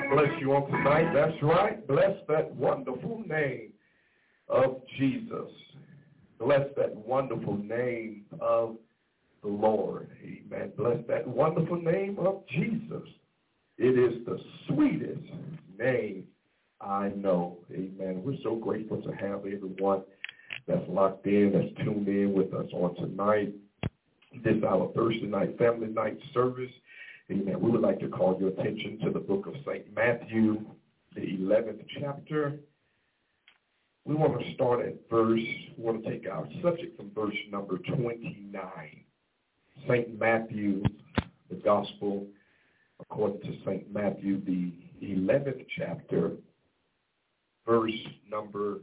Bless you on tonight. That's right. Bless that wonderful name of Jesus. Bless that wonderful name of the Lord. Amen. Bless that wonderful name of Jesus. It is the sweetest name I know. Amen. We're so grateful to have everyone that's locked in, that's tuned in with us on tonight. This is our Thursday night family night service. Amen. We would like to call your attention to the book of St. Matthew, the 11th chapter. We want to start at we want to take our subject from verse number 29. St. Matthew, the gospel, according to St. Matthew, the 11th chapter, verse number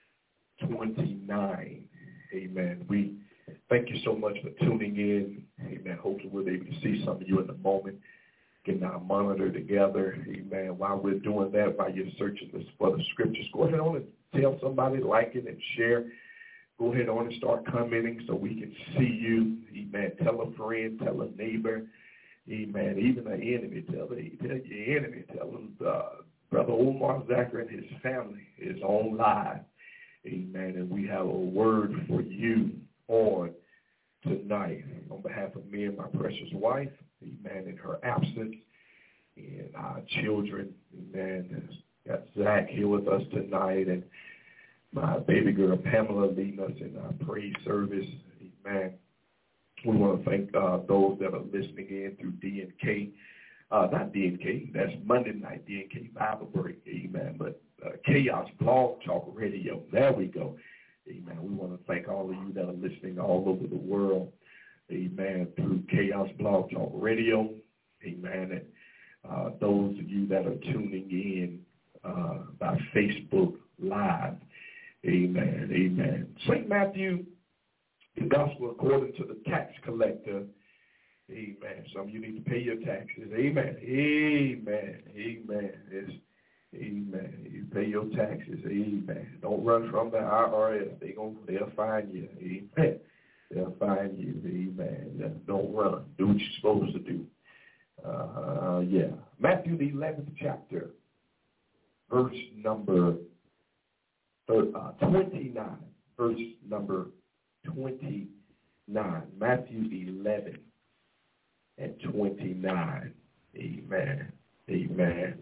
29. Amen. We thank you so much for tuning in. Amen. Hopefully we'll be able to see some of you in a moment, getting our monitor together. Amen. While we're doing that, while you're searching for the scriptures, go ahead on and tell somebody, like it and share. Go ahead on and start commenting so we can see you. Amen. Tell a friend, tell a neighbor. Amen. Even an enemy, tell your enemy, tell them Brother Omar Zachary and his family is on live. Amen. And we have a word for you on tonight. On behalf of me and my precious wife, amen, in her absence, and our children, amen. Got Zach here with us tonight, and my baby girl Pamela leading us in our praise service, amen. We want to thank those that are listening in through DNK. Not DNK, that's Monday night DNK Bible Break, amen, but Chaos Blog Talk Radio, there we go. Amen. We want to thank all of you that are listening all over the world. Amen. Through Chaos Blog Talk Radio. Amen. And those of you that are tuning in by Facebook Live. Amen. Amen. St. Matthew, the gospel according to the tax collector. Amen. Some of you need to pay your taxes. Amen. Amen. Amen. Amen. You pay your taxes. Amen. Don't run from the IRS. They'll find you. Amen. They'll find you. Amen. Don't run. Do what you're supposed to do. Matthew the 11th chapter, verse number 29. Verse number 29. Matthew the 11th and 29. Amen. Amen.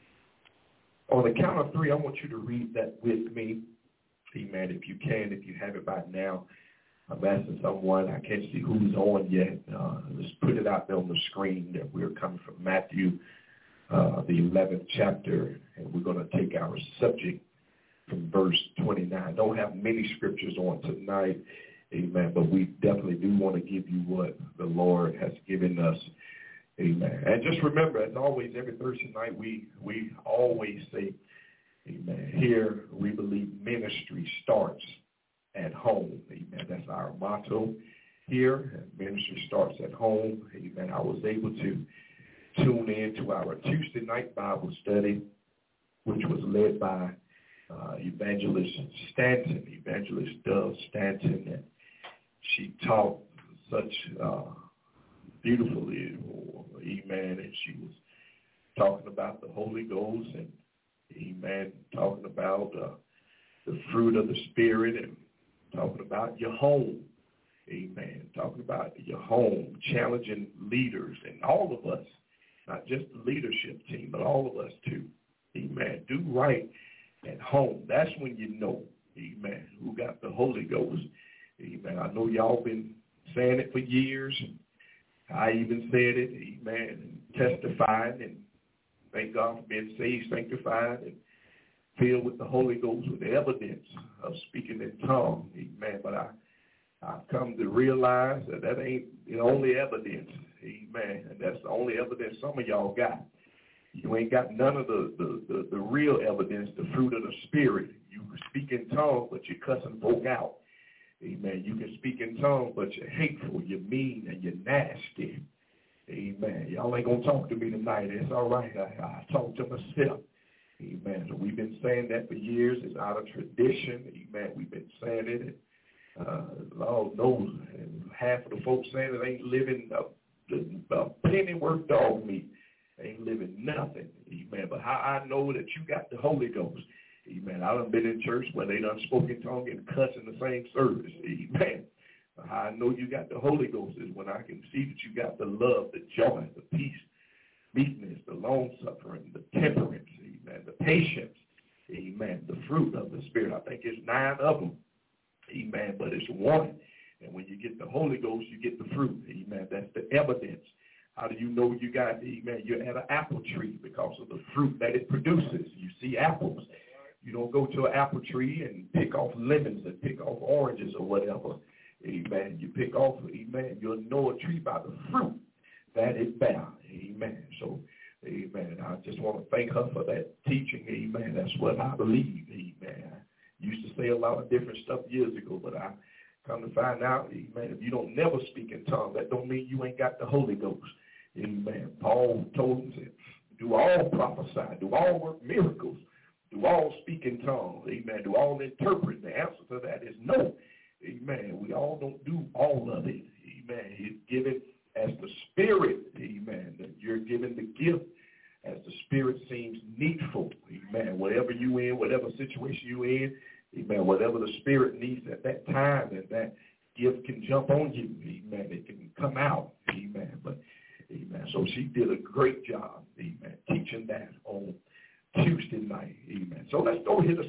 On the count of three, I want you to read that with me. Amen. If you can, if you have it by now. I'm asking someone, I can't see who's on yet. Let's put it out there on the screen that we're coming from Matthew, the 11th chapter, and we're going to take our subject from verse 29. Don't have many scriptures on tonight, amen, but we definitely do want to give you what the Lord has given us. Amen. And just remember, as always, every Thursday night, we always say, amen, here we believe ministry starts at home. Amen. That's our motto here. Ministry starts at home. Amen. I was able to tune in to our Tuesday night Bible study, which was led by Evangelist Stanton, Evangelist Dove Stanton, and she taught such beautifully, amen, and she was talking about the Holy Ghost and, amen, talking about the fruit of the Spirit and talking about your home, amen, talking about your home, challenging leaders and all of us, not just the leadership team, but all of us too, amen, do right at home. That's when you know, amen, who got the Holy Ghost, amen. I know y'all been saying it for years, and I even said it, amen, and testified, and thank God for being saved, sanctified, and filled with the Holy Ghost with the evidence of speaking in tongues, amen. But I've come to realize that ain't the only evidence, amen, and that's the only evidence some of y'all got. You ain't got none of the real evidence, the fruit of the Spirit. You speak in tongues, but you're cussing folk out. Amen. You can speak in tongues, but you're hateful, you're mean, and you're nasty. Amen. Y'all ain't going to talk to me tonight. It's all right. I talk to myself. Amen. So we've been saying that for years. It's out of tradition. Amen. We've been saying it. Lord knows, and half of the folks saying it ain't living a penny worth dog meat. ain't living nothing. Amen. But how I know that you got the Holy Ghost. Amen. I done been in church where they done spoken tongue and cuss in the same service. Amen. But how I know you got the Holy Ghost is when I can see that you got the love, the joy, the peace, meekness, the long-suffering, the temperance, amen, the patience, amen, the fruit of the Spirit. I think it's 9 of them, amen, but it's one. And when you get the Holy Ghost, you get the fruit, amen. That's the evidence. How do you know you got, amen, you're at an apple tree because of the fruit that it produces. You see apples. You don't go to an apple tree and pick off lemons and pick off oranges or whatever, amen. You pick off, amen, you'll know a tree by the fruit that it bear, amen. So, amen, I just want to thank her for that teaching, amen. That's what I believe, amen. I used to say a lot of different stuff years ago, but I come to find out, amen, if you don't never speak in tongues, that don't mean you ain't got the Holy Ghost, amen. Paul told us, do all prophesy, do all work miracles, do all speak in tongues, amen, do all interpret. The answer to that is no, amen. We all don't do all of it, amen. He's given as the Spirit, amen, that you're given the gift as the Spirit seems needful, amen. Whatever you in, whatever situation you in, amen, whatever the Spirit needs at that time, and that gift can jump on you, amen. It can come out, amen. But, amen, so she did a great job, amen, teaching that on Tuesday night, amen. So let's go here to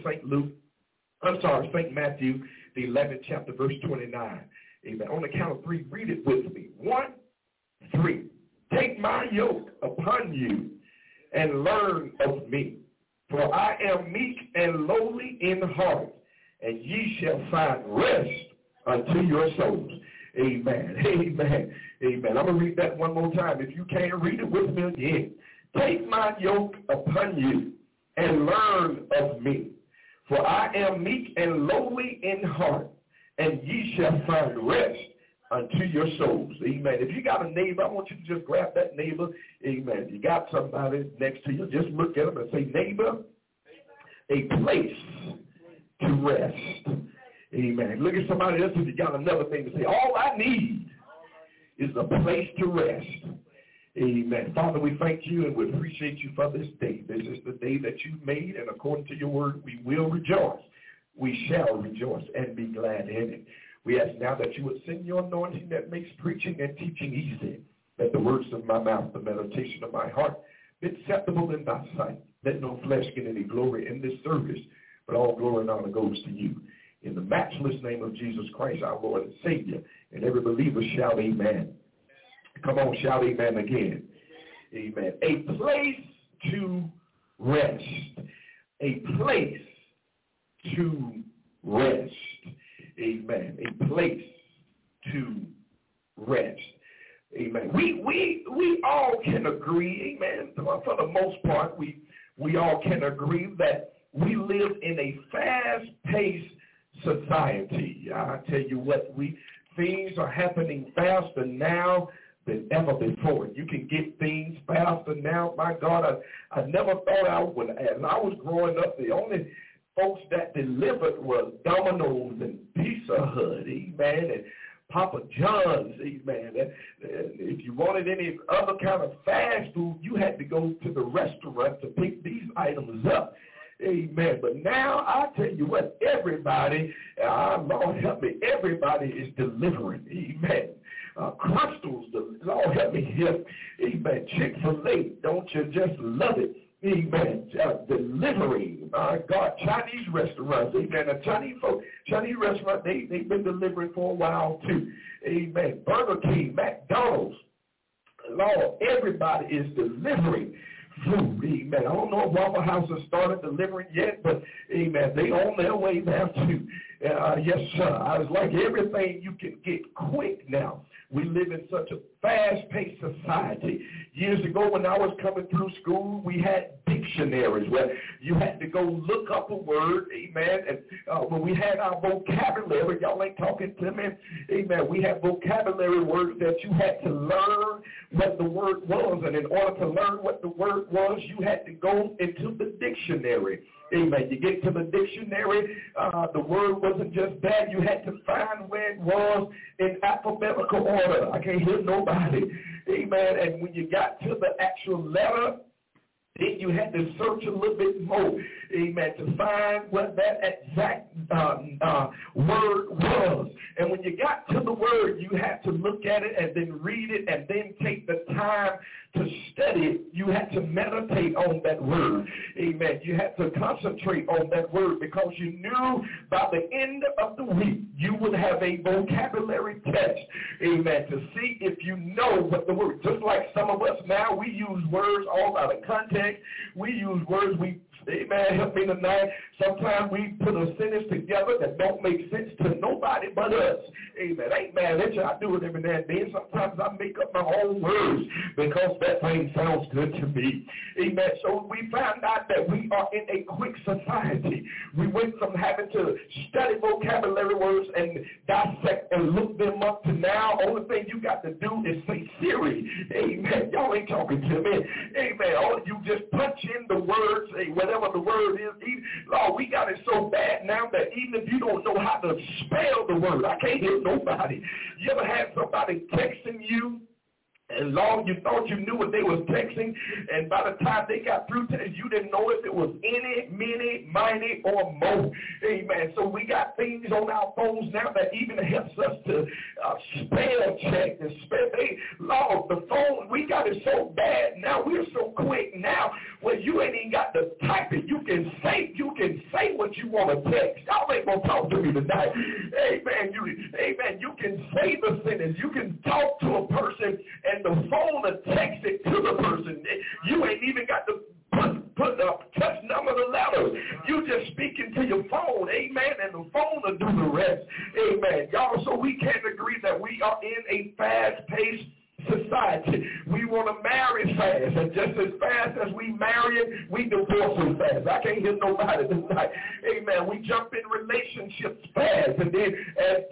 St. Matthew, the 11th chapter, verse 29, amen. On the count of 3, read it with me. 1, 3, take my yoke upon you and learn of me, for I am meek and lowly in heart, and ye shall find rest unto your souls. Amen, amen, amen. I'm going to read that one more time. If you can't, read it with me again. Take my yoke upon you and learn of me, for I am meek and lowly in heart, and ye shall find rest unto your souls. Amen. If you got a neighbor, I want you to just grab that neighbor. Amen. You got somebody next to you, just look at them and say, neighbor, a place to rest. Amen. Look at somebody else if you got another thing to say. All I need is a place to rest. Amen. Father, we thank you and we appreciate you for this day. This is the day that you've made, and according to your word, we will rejoice. We shall rejoice and be glad in it. We ask now that you would send your anointing that makes preaching and teaching easy, that the words of my mouth, the meditation of my heart, be acceptable in thy sight. Let no flesh get any glory in this service, but all glory and honor goes to you. In the matchless name of Jesus Christ, our Lord and Savior, and every believer shout amen. Come on, shout amen again. Amen. A place to rest. A place to rest. Amen. A place to rest. Amen. We all can agree, amen, for the most part, we all can agree that we live in a fast-paced society. I tell you what, things are happening faster now than ever before. You can get things faster now. My God, I never thought as I was growing up, the only folks that delivered were Domino's and Pizza Hut, amen, and Papa John's, amen. If you wanted any other kind of fast food, you had to go to the restaurant to pick these items up. Amen. But now, I tell you what, everybody, Lord help me, everybody is delivering. Amen. Crystals, Lord help me here. Amen. Chick-fil-A, don't you just love it? Amen. Delivering, my God, Chinese restaurants. Amen. Chinese restaurants, they've been delivering for a while too. Amen. Burger King, McDonald's. Lord, everybody is delivering food. Amen. I don't know if Waffle House has started delivering yet, but amen, they on their way now too. Yes, sir. I was like, everything you can get quick now. We live in such a fast-paced society. Years ago when I was coming through school, we had dictionaries where you had to go look up a word, amen, and when we had our vocabulary, y'all ain't talking to me, amen, we had vocabulary words that you had to learn what the word was, and in order to learn what the word was, you had to go into the dictionary. Amen. You get to the dictionary, the word wasn't just that. You had to find where it was in alphabetical order. I can't hear nobody. Amen. And when you got to the actual letter, then you had to search a little bit more, amen, to find what that exact word was. And when you got to the word, you had to look at it and then read it and then take the time to study it. You had to meditate on that word, amen. You had to concentrate on that word because you knew by the end of the week you would have a vocabulary test, amen, to see if you know what the word. Just like some of us now, we use words all out of context. We use words, amen, help me tonight. Sometimes we put a sentence together that don't make sense to nobody but us. Amen. Ain't mad at you. I do it every now and then. Sometimes I make up my own words because that thing sounds good to me. Amen. So we found out that we are in a quick society. We went from having to study vocabulary words and dissect and look them up to now. Only thing you got to do is say Siri. Amen. Y'all ain't talking to me. Amen. All you just punch in the words, whatever the word is. Lord, we got it so bad now that even if you don't know how to spell the word, I can't hear nobody. You ever had somebody texting you? And Lord, you thought you knew what they was texting, and by the time they got through to it, you didn't know if it was any, many, miny, or mo. Amen. So we got things on our phones now that even helps us to spell check and spell. Hey, Lord, the phone, we got it so bad now. We're so quick now where you ain't even got to type it. You can say what you want to text. Y'all ain't gonna talk to me tonight. Amen. You can say the sentence. You can talk to a person and the phone will text it to the person. You ain't even got to put the touch number of the letters. You just speaking to your phone, amen, and the phone will do the rest, amen. Y'all, so we can't agree that we are in a fast-paced society. We want to marry fast, and just as fast as we marry it, we divorce it fast. I can't hear nobody tonight, amen. We jump in relationships fast, and then as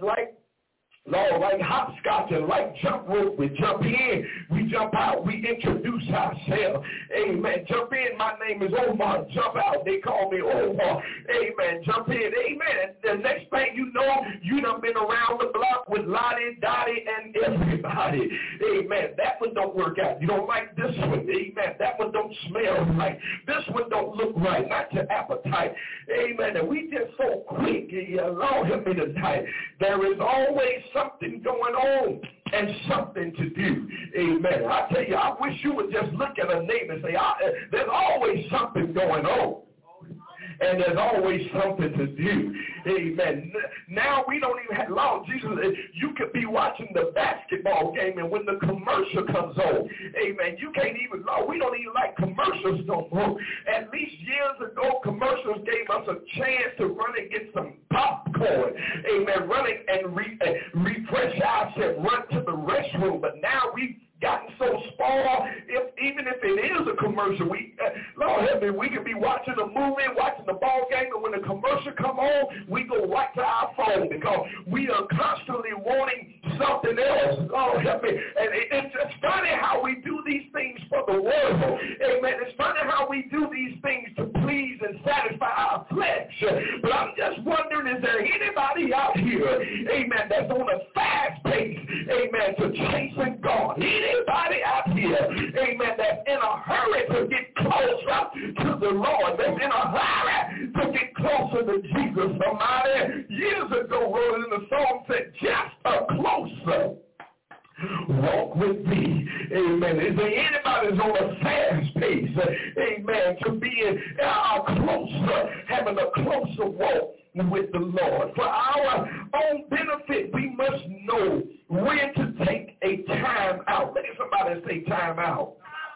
Lord, like hopscotch and like jump rope, we jump in, we jump out, we introduce ourselves. Amen. Jump in, my name is Omar. Jump out, they call me Omar. Amen. Jump in, amen. The next thing you know, you done been around the block with Lottie, Dottie, and everybody. Amen. That one don't work out. You don't like this one. Amen. That one don't smell right. This one don't look right. Not your appetite. Amen. And we just so quick. Lord help me tonight. There is always something going on and something to do. Amen. I tell you, I wish you would just look at a neighbor and say, there's always something going on. And there's always something to do. Amen. Now we don't even have, Lord Jesus, you could be watching the basketball game and when the commercial comes on, amen, you can't even, Lord, we don't even like commercials no more. At least years ago, commercials gave us a chance to run and get some popcorn. Amen. Running and refresh ourselves, run to the restroom. But now we've gotten so spoiled, even if it is a commercial, Lord help me, we could be watching a movie, watching the ball game, and when the commercial come on, we go right to our phone because we are constantly wanting something else. Lord help me. And it's just funny how we do these things for the world. Amen. It's funny how we do these things to please and satisfy our flesh. But I'm just wondering, is there anybody out here, amen, that's on a fast pace, amen, to chasing God? Anybody out here, amen, that's in a hurry to get closer to the Lord, that's in a hurry to get closer to Jesus. Somebody years ago wrote in the song, said, just a closer walk with thee. Amen. Is there anybody that's on a fast pace, amen, to be closer, having a closer walk with the Lord? For our own benefit, we must know when to take a time out. Let somebody say time out.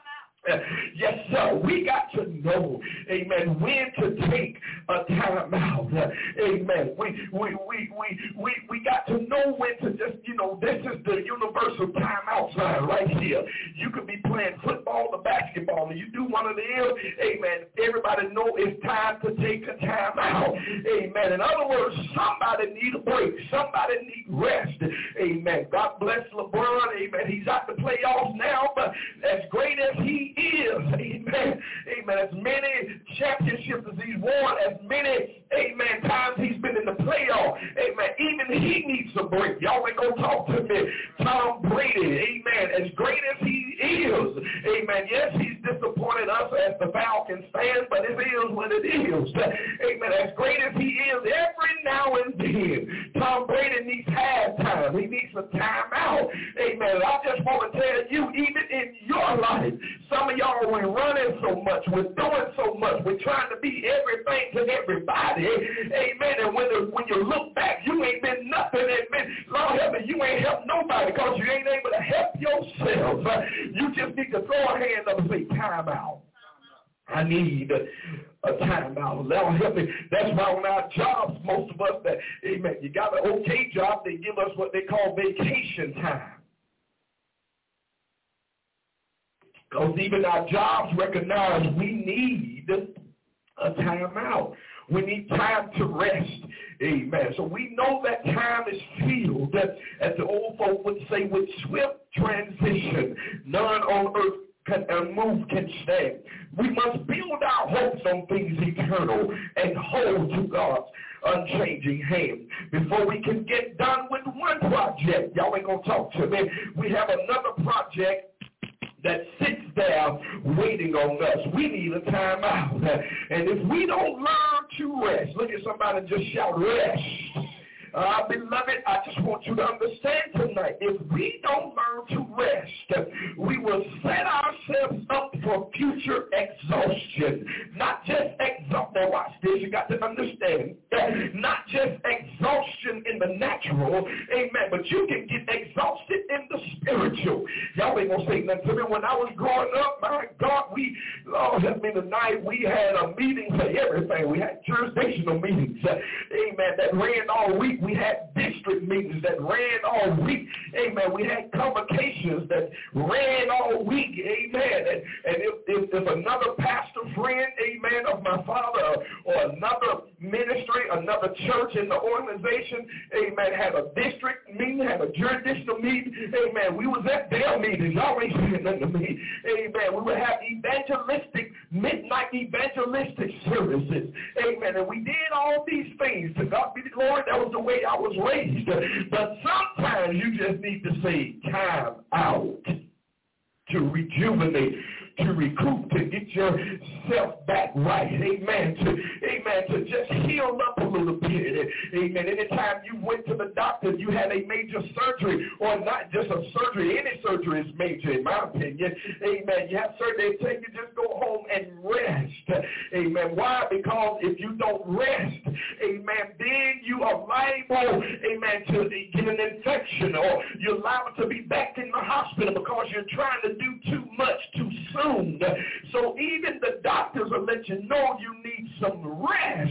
Yes, sir. We got to know, amen, when to take a time out. Amen. We got to know when to just, this is the universal some timeouts right here. You could be playing football or basketball, and you do one of them, amen. Everybody know it's time to take a time out. Amen. In other words, somebody need a break. Somebody need rest. Amen. God bless LeBron. Amen. He's out the playoffs now, but as great as he is, amen. Amen. As many championships as he's won, as many, amen, times he's been in the playoff, amen. Even he needs a break. Y'all ain't gonna talk to me. Tom Brady, amen. As great as he is, amen. Yes, he's disappointed us as the Falcons fans, but it is what it is. Amen. As great as he is, every now and then, Tom Brady needs halftime. He needs a timeout. Amen. I just want to tell you, even in your life, some of y'all we're running so much, we're doing so much, we're trying to be everything to everybody. Amen. And when you look back, you ain't been nothing. Amen. Lord help me, you ain't helped nobody because you ain't able to help yourself. You just need to throw a hand up and say, time out. I need a timeout. Lord help me. That's why on our jobs, most of us that, amen, you got an okay job, they give us what they call vacation time. Because even our jobs recognize we need a timeout. We need time to rest. Amen. So we know that time is filled, as the old folk would say, with swift transition. None on earth can stand. We must build our hopes on things eternal and hold to God's unchanging hand. Before we can get done with one project, y'all ain't gonna talk to me, we have another project that sits there waiting on us. We need a time out. And if we don't learn to rest, look at somebody and just shout, rest. Beloved, I just want you to understand tonight, if we don't learn to rest, we will set ourselves up for future exhaustion. Not just exhaustion. Now watch this, you got to understand, not just exhaustion in the natural, amen, but you can get exhausted in the spiritual. Y'all ain't gonna say nothing to me. When I was growing up, my God, Lord help me tonight, we had a meeting for everything. We had jurisdictional meetings, amen, that ran all week. We had district meetings that ran all week. Amen. We had convocations that ran all week. Amen. And if another pastor friend, amen, of my father or another ministry, another church in the organization, amen, had a district meeting, had a jurisdictional meeting, amen, we was at their meetings. Y'all ain't saying nothing to me. Amen. We would have midnight evangelistic services. Amen. And we did all these things. To God be the glory. That was the way I was raised. But sometimes you just need to say time out to rejuvenate, to recoup, to get yourself back right. Amen. To just heal up a little bit. Amen. Anytime you went to the doctor, you had a major surgery, or not just a surgery, any surgery is major in my opinion. Amen. You have surgery, they tell you just go home and rest. Amen. Why? Because if you don't rest, amen, then you are liable, amen, to get an infection, or you're liable to be back in the hospital because you're trying to do too much too soon. So even the doctors will let you know you need some rest.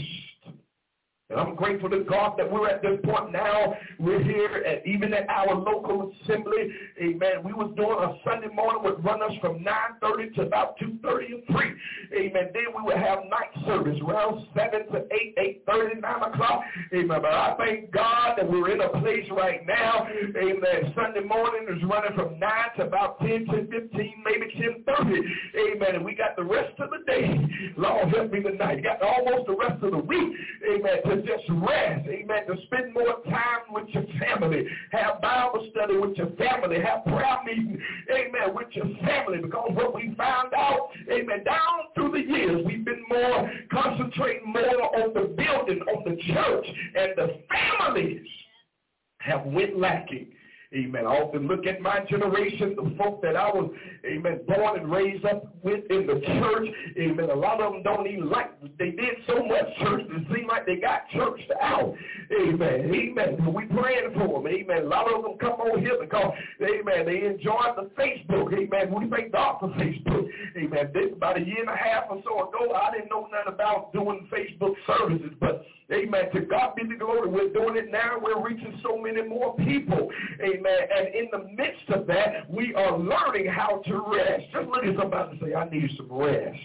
And I'm grateful to God that we're at this point now. We're here even at our local assembly. Amen. We was doing a Sunday morning would run us from 9:30 to about 2:30 or 3. Amen. Then we would have night service around 7 to 8, 8:30, 9 o'clock. Amen. But I thank God that we're in a place right now. Amen. Sunday morning is running from 9 to about 10, 10:15, maybe 10:30. Amen. And we got the rest of the day. Lord help me tonight. You got almost the rest of the week. Amen. To just rest, amen, to spend more time with your family, have Bible study with your family, have prayer meeting, amen, with your family, because what we found out, amen, down through the years, we've been more concentrating more on the building, on the church, and the families have went lacking. Amen. I often look at my generation, the folk that I was, amen, born and raised up with in the church. Amen. A lot of them don't even like, they did so much church, it seemed like they got churched out. Amen. Amen. We praying for them. Amen. A lot of them come on here because, amen, they enjoyed the Facebook. Amen. We thank God for Facebook. Amen. About a year and a half or so ago, I didn't know nothing about doing Facebook services, but amen, to God be the glory. We're doing it now. We're reaching so many more people. Amen. Amen. And in the midst of that, we are learning how to rest. Just look at somebody and say, I need some rest.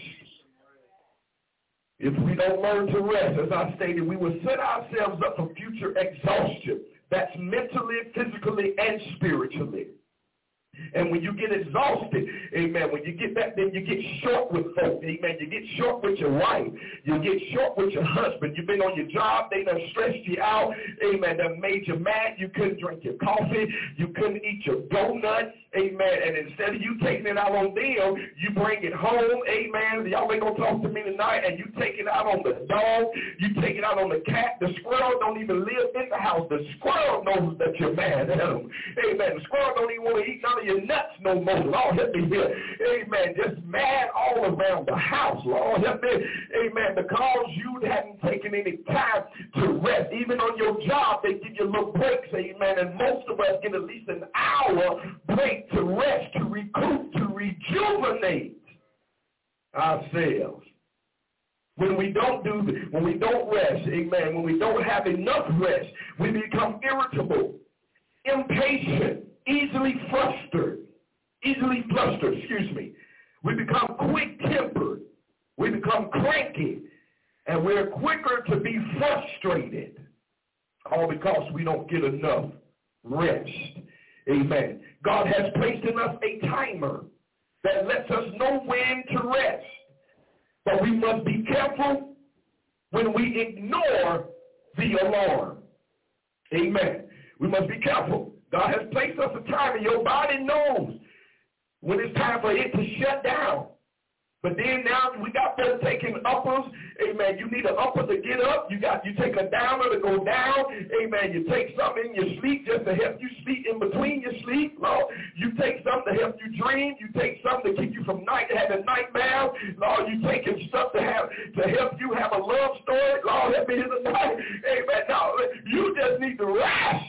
If we don't learn to rest, as I stated, we will set ourselves up for future exhaustion. That's mentally, physically, and spiritually. And when you get exhausted, amen, when you get that, then you get short with folks, amen. You get short with your wife. You get short with your husband. You've been on your job. They done stressed you out, amen. They made you mad. You couldn't drink your coffee. You couldn't eat your donut, amen. And instead of you taking it out on them, you bring it home, amen. Y'all ain't going to talk to me tonight, and you take it out on the dog. You take it out on the cat. The squirrel don't even live in the house. The squirrel knows that you're mad at him, amen. The squirrel don't even want to eat none of your nuts no more. Lord, help me here. Amen. Just mad all around the house. Lord, help me. Amen. Because you hadn't taken any time to rest. Even on your job, they give you little breaks. Amen. And most of us get at least an hour break to rest, to recoup, to rejuvenate ourselves. When we don't rest, amen, when we don't have enough rest, we become irritable, impatient, easily flustered. We become quick-tempered. We become cranky. And we're quicker to be frustrated. All because we don't get enough rest. Amen. God has placed in us a timer that lets us know when to rest. But we must be careful when we ignore the alarm. Amen. We must be careful. God has placed us a timer. Your body knows when it's time for it to shut down. But then now we got them taking uppers. Amen. You need an upper to get up. You take a downer to go down. Amen. You take something in your sleep just to help you sleep in between your sleep. Lord, you take something to help you dream. You take something to keep you from having nightmares. Lord, you taking stuff to help you have a love story. Lord, help me here tonight. Amen. No, you just need to rest.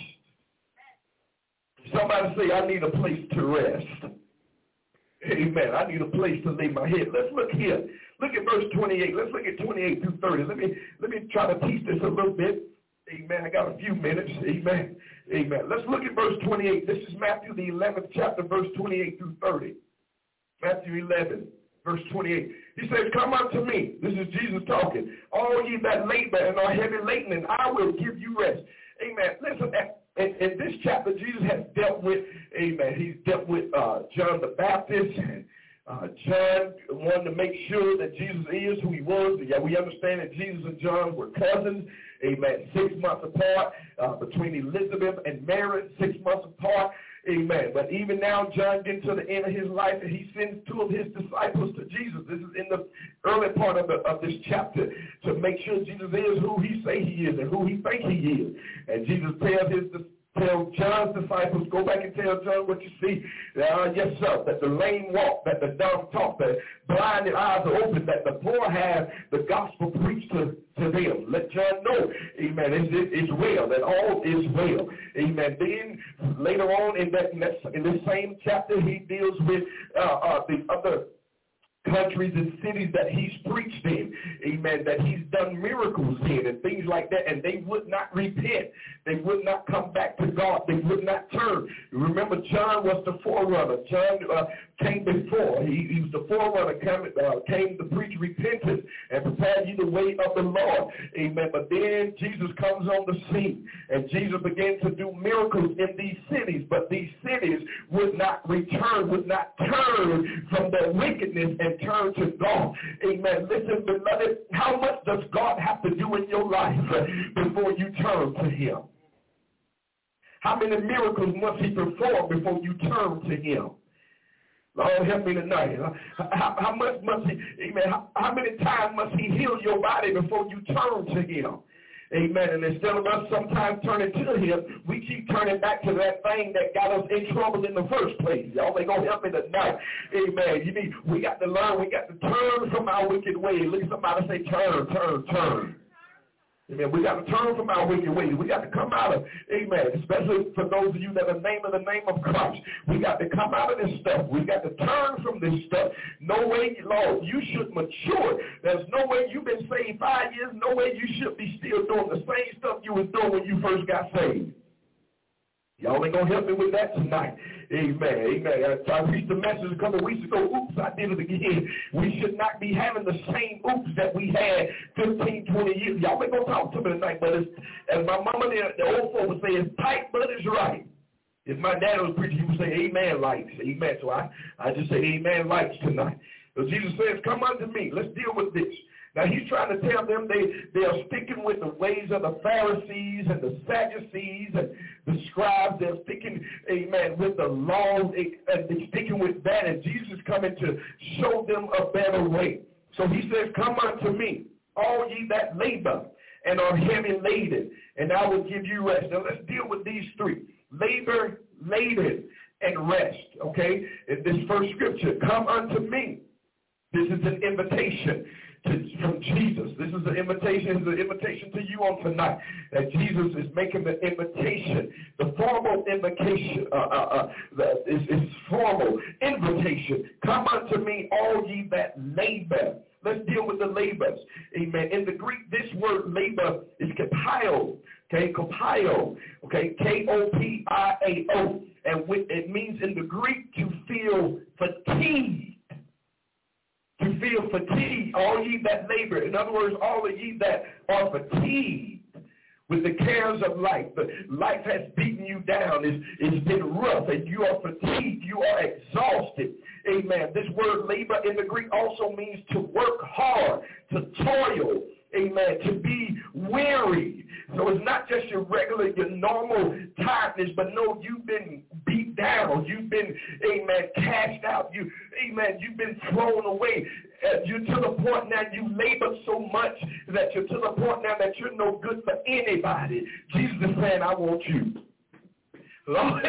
Somebody say, I need a place to rest. Amen. I need a place to lay my head. Let's look here. Look at verse 28. Let's look at 28 through 30. Let me try to teach this a little bit. Amen. I got a few minutes. Amen. Amen. Let's look at verse 28. This is Matthew the 11th chapter, verse 28 through 30. Matthew 11, verse 28. He says, come unto me. This is Jesus talking. All ye that labor and are heavy laden, and I will give you rest. Amen. Listen, in this chapter, Jesus has dealt with, amen, he's dealt with John the Baptist. John wanted to make sure that Jesus is who he was. Yeah, we understand that Jesus and John were cousins. Amen. 6 months apart between Elizabeth and Mary, 6 months apart. Amen. But even now, John gets to the end of his life, and he sends 2 of his disciples to Jesus. This is in the early part of this chapter to make sure Jesus is who he say he is and who he think he is. And Jesus tells John's disciples, go back and tell John what you see. Yes, sir, that the lame walk, that the dumb talk, that blinded eyes are open, that the poor have the gospel preached to them. Let John know, amen, it's well, that all is well. Amen. Then later on in this same chapter, he deals with the other countries and cities that he's preached in, amen, that he's done miracles in and things like that, and they would not repent. They would not come back to God. They would not turn. Remember, John was the forerunner. John came before. He was the forerunner, came to preach repentance and prepare you the way of the Lord, amen. But then Jesus comes on the scene, and Jesus began to do miracles in these cities, but these cities would not return, would not turn from their wickedness and turn to God. Amen. Listen, beloved, how much does God have to do in your life before you turn to him? How many miracles must he perform before you turn to him? Lord, help me tonight. How much must he, amen, how many times must he heal your body before you turn to him? Amen. And instead of us sometimes turning to him, we keep turning back to that thing that got us in trouble in the first place. Y'all ain't going to help me tonight. Amen. We got to learn. We got to turn from our wicked ways. Look at somebody say, turn. Amen. We got to turn from our wicked ways. We got to come out of, amen, especially for those of you that are naming the name of Christ. We got to come out of this stuff. We got to turn from this stuff. No way, Lord, you should mature. There's no way you've been saved 5 years. No way you should be still doing the same stuff you was doing when you first got saved. Y'all ain't going to help me with that tonight. Amen. Amen. I preached a message a couple of weeks ago. Oops, I did it again. We should not be having the same oops that we had 15, 20 years. Y'all ain't going to talk to me tonight, but as my mama, the old folk would say, it's tight, but it's right. If my dad was preaching, he would say, amen, lights. Amen. So I just say, amen, lights tonight. So Jesus says, come unto me. Let's deal with this. Now, he's trying to tell them they are sticking with the ways of the Pharisees and the Sadducees and the scribes. They're sticking, amen, with the law, and they're sticking with that. And Jesus is coming to show them a better way. So he says, come unto me, all ye that labor and are heavy laden, and I will give you rest. Now, let's deal with these three. Labor, laden, and rest, okay? In this first scripture, come unto me. This is an invitation from Jesus. This is an invitation. It's an invitation to you on tonight. That Jesus is making the invitation, the formal invitation, is formal invitation. Come unto me, all ye that labor. Let's deal with the labors. Amen. In the Greek, this word labor is kopio. Okay, kopio. Okay, K-O-P-I-A-O. And it means in the Greek to feel fatigued. To feel fatigued, all ye that labor. In other words, all of ye that are fatigued with the cares of life. Life has beaten you down. It's been rough, and you are fatigued. You are exhausted. Amen. This word labor in the Greek also means to work hard, to toil. Amen. To be weary. So it's not just your normal tiredness, but no, you've been beat down. You've been, amen, cast out. You've been thrown away. You're to the point now you labor so much that you're to the point now that you're no good for anybody. Jesus is saying, I want you. Lord,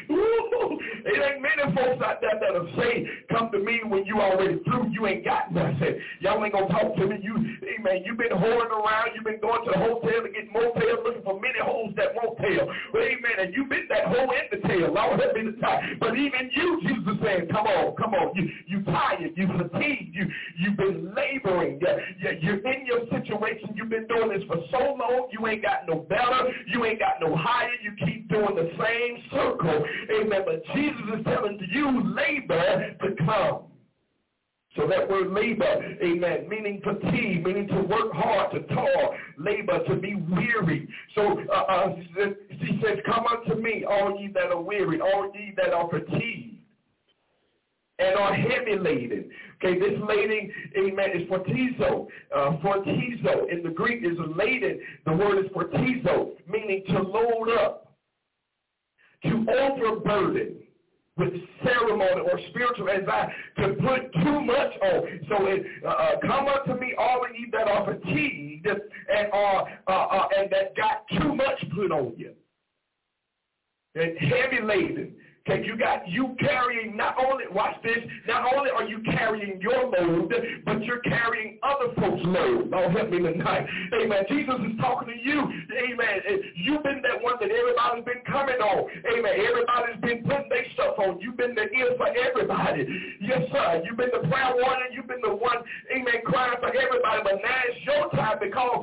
it ain't many folks out there that'll say, come to me when you already through. You ain't got nothing. Y'all ain't going to talk to me. Amen. You've been whoring around. You've been going to the hotel to get motel, looking for many holes that won't tell. Amen. And you've been that hole in the tail. Lord, help me to tie. But even you, Jesus is saying, come on. You tired. You fatigued. You've been laboring. You're in your situation. You've been doing this for so long. You ain't got no better. You ain't got no higher. You keep doing the same circle. Amen. But Jesus is telling you labor to come. So that word labor, amen, meaning fatigue, meaning to work hard, to toil, labor, to be weary. So he says, come unto me, all ye that are weary, all ye that are fatigued and are heavy laden. Okay, this laden, amen, is fortizo. Fortizo in the Greek is laden. The word is fortizo, meaning to load up, to overburden with ceremony or spiritual anxiety, to put too much on. So come unto me, all of you that are fatigued and and that got too much put on you, and heavy laden. Okay, you carrying not only, watch this, not only are you carrying your load, but you're carrying other folks' load. Oh, help me tonight. Amen. Jesus is talking to you. Amen. You've been that one that everybody's been coming on. Amen. Everybody's been putting their stuff on. You've been the ear for everybody. Yes, sir. You've been the prayer warrior. You've been the one, amen, crying for everybody. But now it's your time because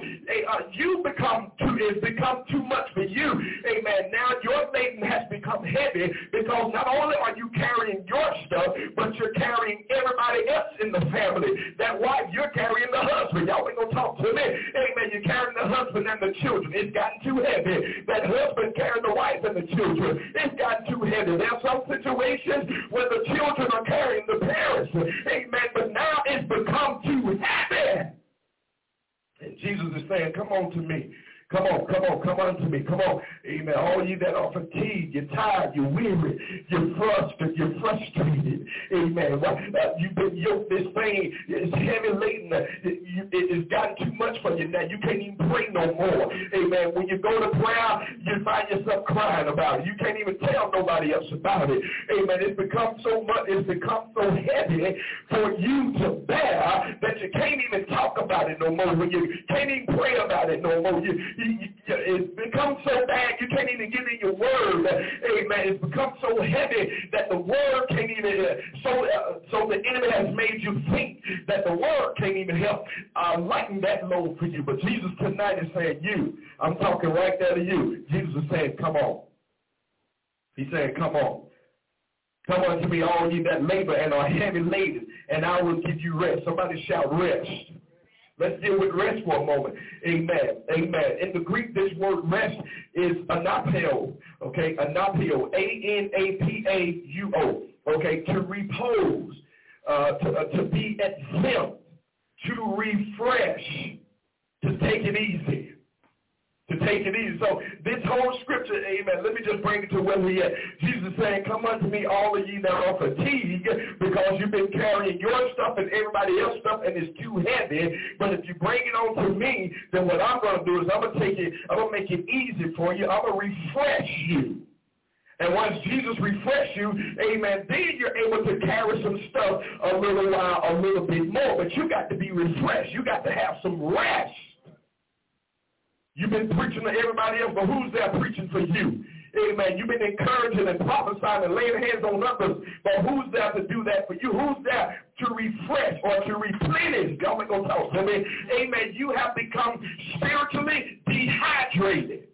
it's become too much for you. Amen. Now your laden has become heavy because not only are you carrying your stuff, but you're carrying everybody else in the family. That wife, you're carrying the husband. Y'all ain't going to talk to me. Amen. You're carrying the husband and the children. It's gotten too heavy. That husband carrying the wife and the children. It's gotten too heavy. There are some situations where the children are carrying the parents. Amen. But now it's become too heavy. And Jesus is saying, come on to me. Come unto me. Come on. Amen. All you that are fatigued, you're tired, you're weary, you're frustrated. Amen. You've been yoked. This thing is heavy laden. It's gotten too much for you now. You can't even pray no more. Amen. When you go to prayer, you find yourself crying about it. You can't even tell nobody else about it. Amen. It's become so much. It's become so heavy for you to bear that you can't even talk about it no more. When you can't even pray about it no more. It's become so bad you can't even get in your word. Amen. It's become so heavy that the word can't even, so the enemy has made you think that the word can't even help lighten that load for you. But Jesus tonight is saying, I'm talking right there to you. Jesus is saying, come on. He's saying, come on. Come unto me, all ye that labor and are heavy laden, and I will give you rest. Somebody shout rest. Let's deal with rest for a moment. Amen. Amen. In the Greek, this word rest is anapeo. Okay, anapeo. A-N-A-P-A-U-O. Okay, to repose, to be exempt, to refresh, to take it easy. To take it easy. So this whole scripture, amen, let me just bring it to where we at. Jesus is saying, come unto me, all of ye that are fatigued, because you've been carrying your stuff and everybody else's stuff, and it's too heavy. But if you bring it on to me, then what I'm going to do is I'm going to make it easy for you. I'm going to refresh you. And once Jesus refreshes you, amen, then you're able to carry some stuff a little while, a little bit more. But you got to be refreshed. You got to have some rest. You've been preaching to everybody else, but who's there preaching for you? Amen. You've been encouraging and prophesying and laying hands on others, but who's there to do that for you? Who's there to refresh or to replenish? Y'all ain't gonna talk to me. Amen. You have become spiritually dehydrated.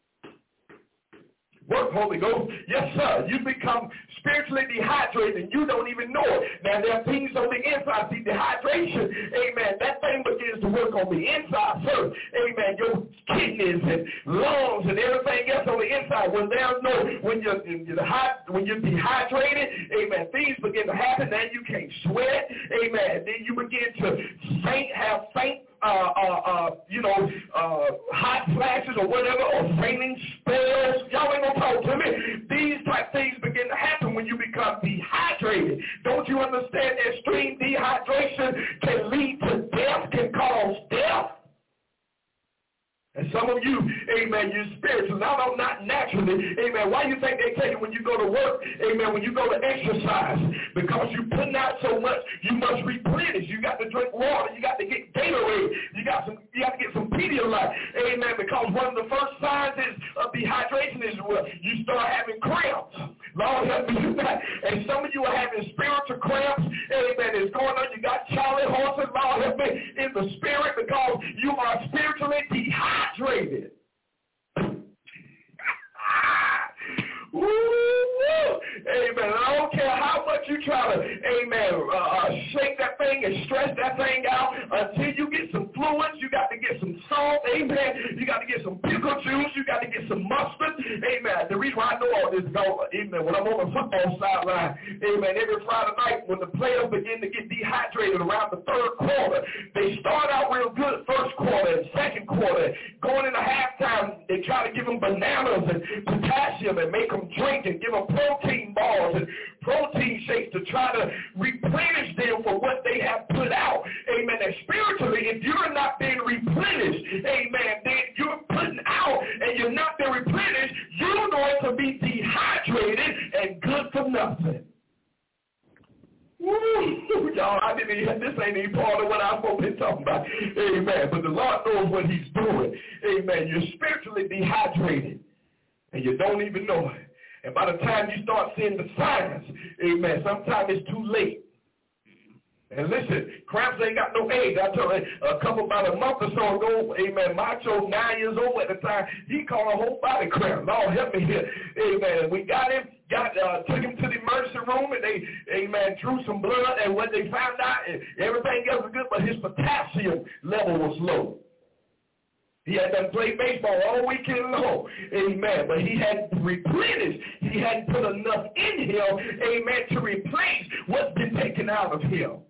Work, Holy Ghost. Yes, sir. You become spiritually dehydrated and you don't even know it. Now, there are things on the inside. See, dehydration, amen, that thing begins to work on the inside first. Amen. Your kidneys and lungs and everything else on the inside. When you're dehydrated, amen, things begin to happen. Now you can't sweat. Amen. Then you begin to have faint hot flashes or whatever, or fainting spells. Y'all ain't gonna talk to me. These type things begin to happen when you become dehydrated. Don't you understand? Extreme dehydration can lead to death, can cause death. And some of you, amen, you're spiritual. Now, not naturally. Amen. Why do you think they take it when you go to work? Amen. When you go to exercise. Because you're putting out so much, you must replenish. You got to drink water. You got to get Gatorade. You got to get some Pedialyte. Amen. Because one of the first signs of dehydration is you start having cramps. Lord help me do that. And some of you are having spiritual cramps. Amen. It's going on. You got Charlie horses. Lord help me in the spirit, because you are spiritually dehydrated. Amen. I don't care how much you try to, amen, shake that thing and stretch that thing out until you get some fluids. You got to get some salt. Amen. You got to get some pickle juice. You got to get some mustard. Amen. The reason why I know all this is, amen, when I'm on the football sideline, amen, every Friday night when the players begin to get dehydrated around the third quarter, they start out real good first quarter and second quarter. Going into halftime, they try to give them bananas and potassium and make them drink and give them protein bars and protein shakes to try to replenish them for what they have put out. Amen. And spiritually, if you're not being replenished, amen, then you're putting out and you're not being replenished, you're going to be dehydrated and good for nothing. Woo, y'all, this ain't even part of what I'm supposed to be talking about. Amen. But the Lord knows what he's doing. Amen. You're spiritually dehydrated and you don't even know it. And by the time you start seeing the signs, amen, sometimes it's too late. And listen, cramps ain't got no age. I told you about a month or so ago, amen, Macho, 9 years old at the time, he caught a whole body cramp. Lord help me here. Amen. We got him, took him to the emergency room, and they, amen, drew some blood, and what they found out, everything else was good, but his potassium level was low. He had done played baseball all weekend long, amen. But he had replenished. He hadn't put enough in him, amen, to replace what's been taken out of him.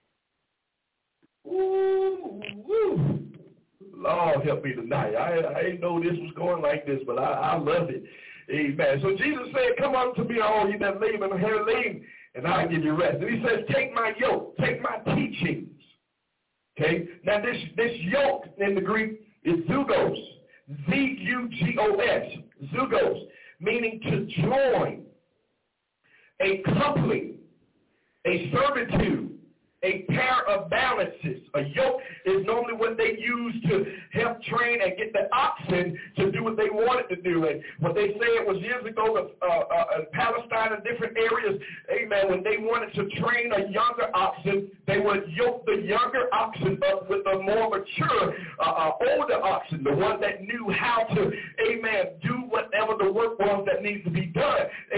Ooh. Lord help me tonight. I didn't know this was going like this, but I love it. Amen. So Jesus said, come unto me, all you that labor and heavy laden, and I'll give you rest. And he says, take my yoke, take my teachings. Okay? Now this yoke in the Greek is zugos, Z-U-G-O-S, zugos, meaning to join, a coupling, a servitude, a pair of balances. A yoke is normally what they use to help train and get the oxen to do what they wanted to do. And what they say it was years ago in Palestine and different areas, amen, when they wanted to train a younger oxen, they would yoke the younger oxen up with a more mature, older oxen, the one that knew how to, amen, do whatever the work was that needs to be done.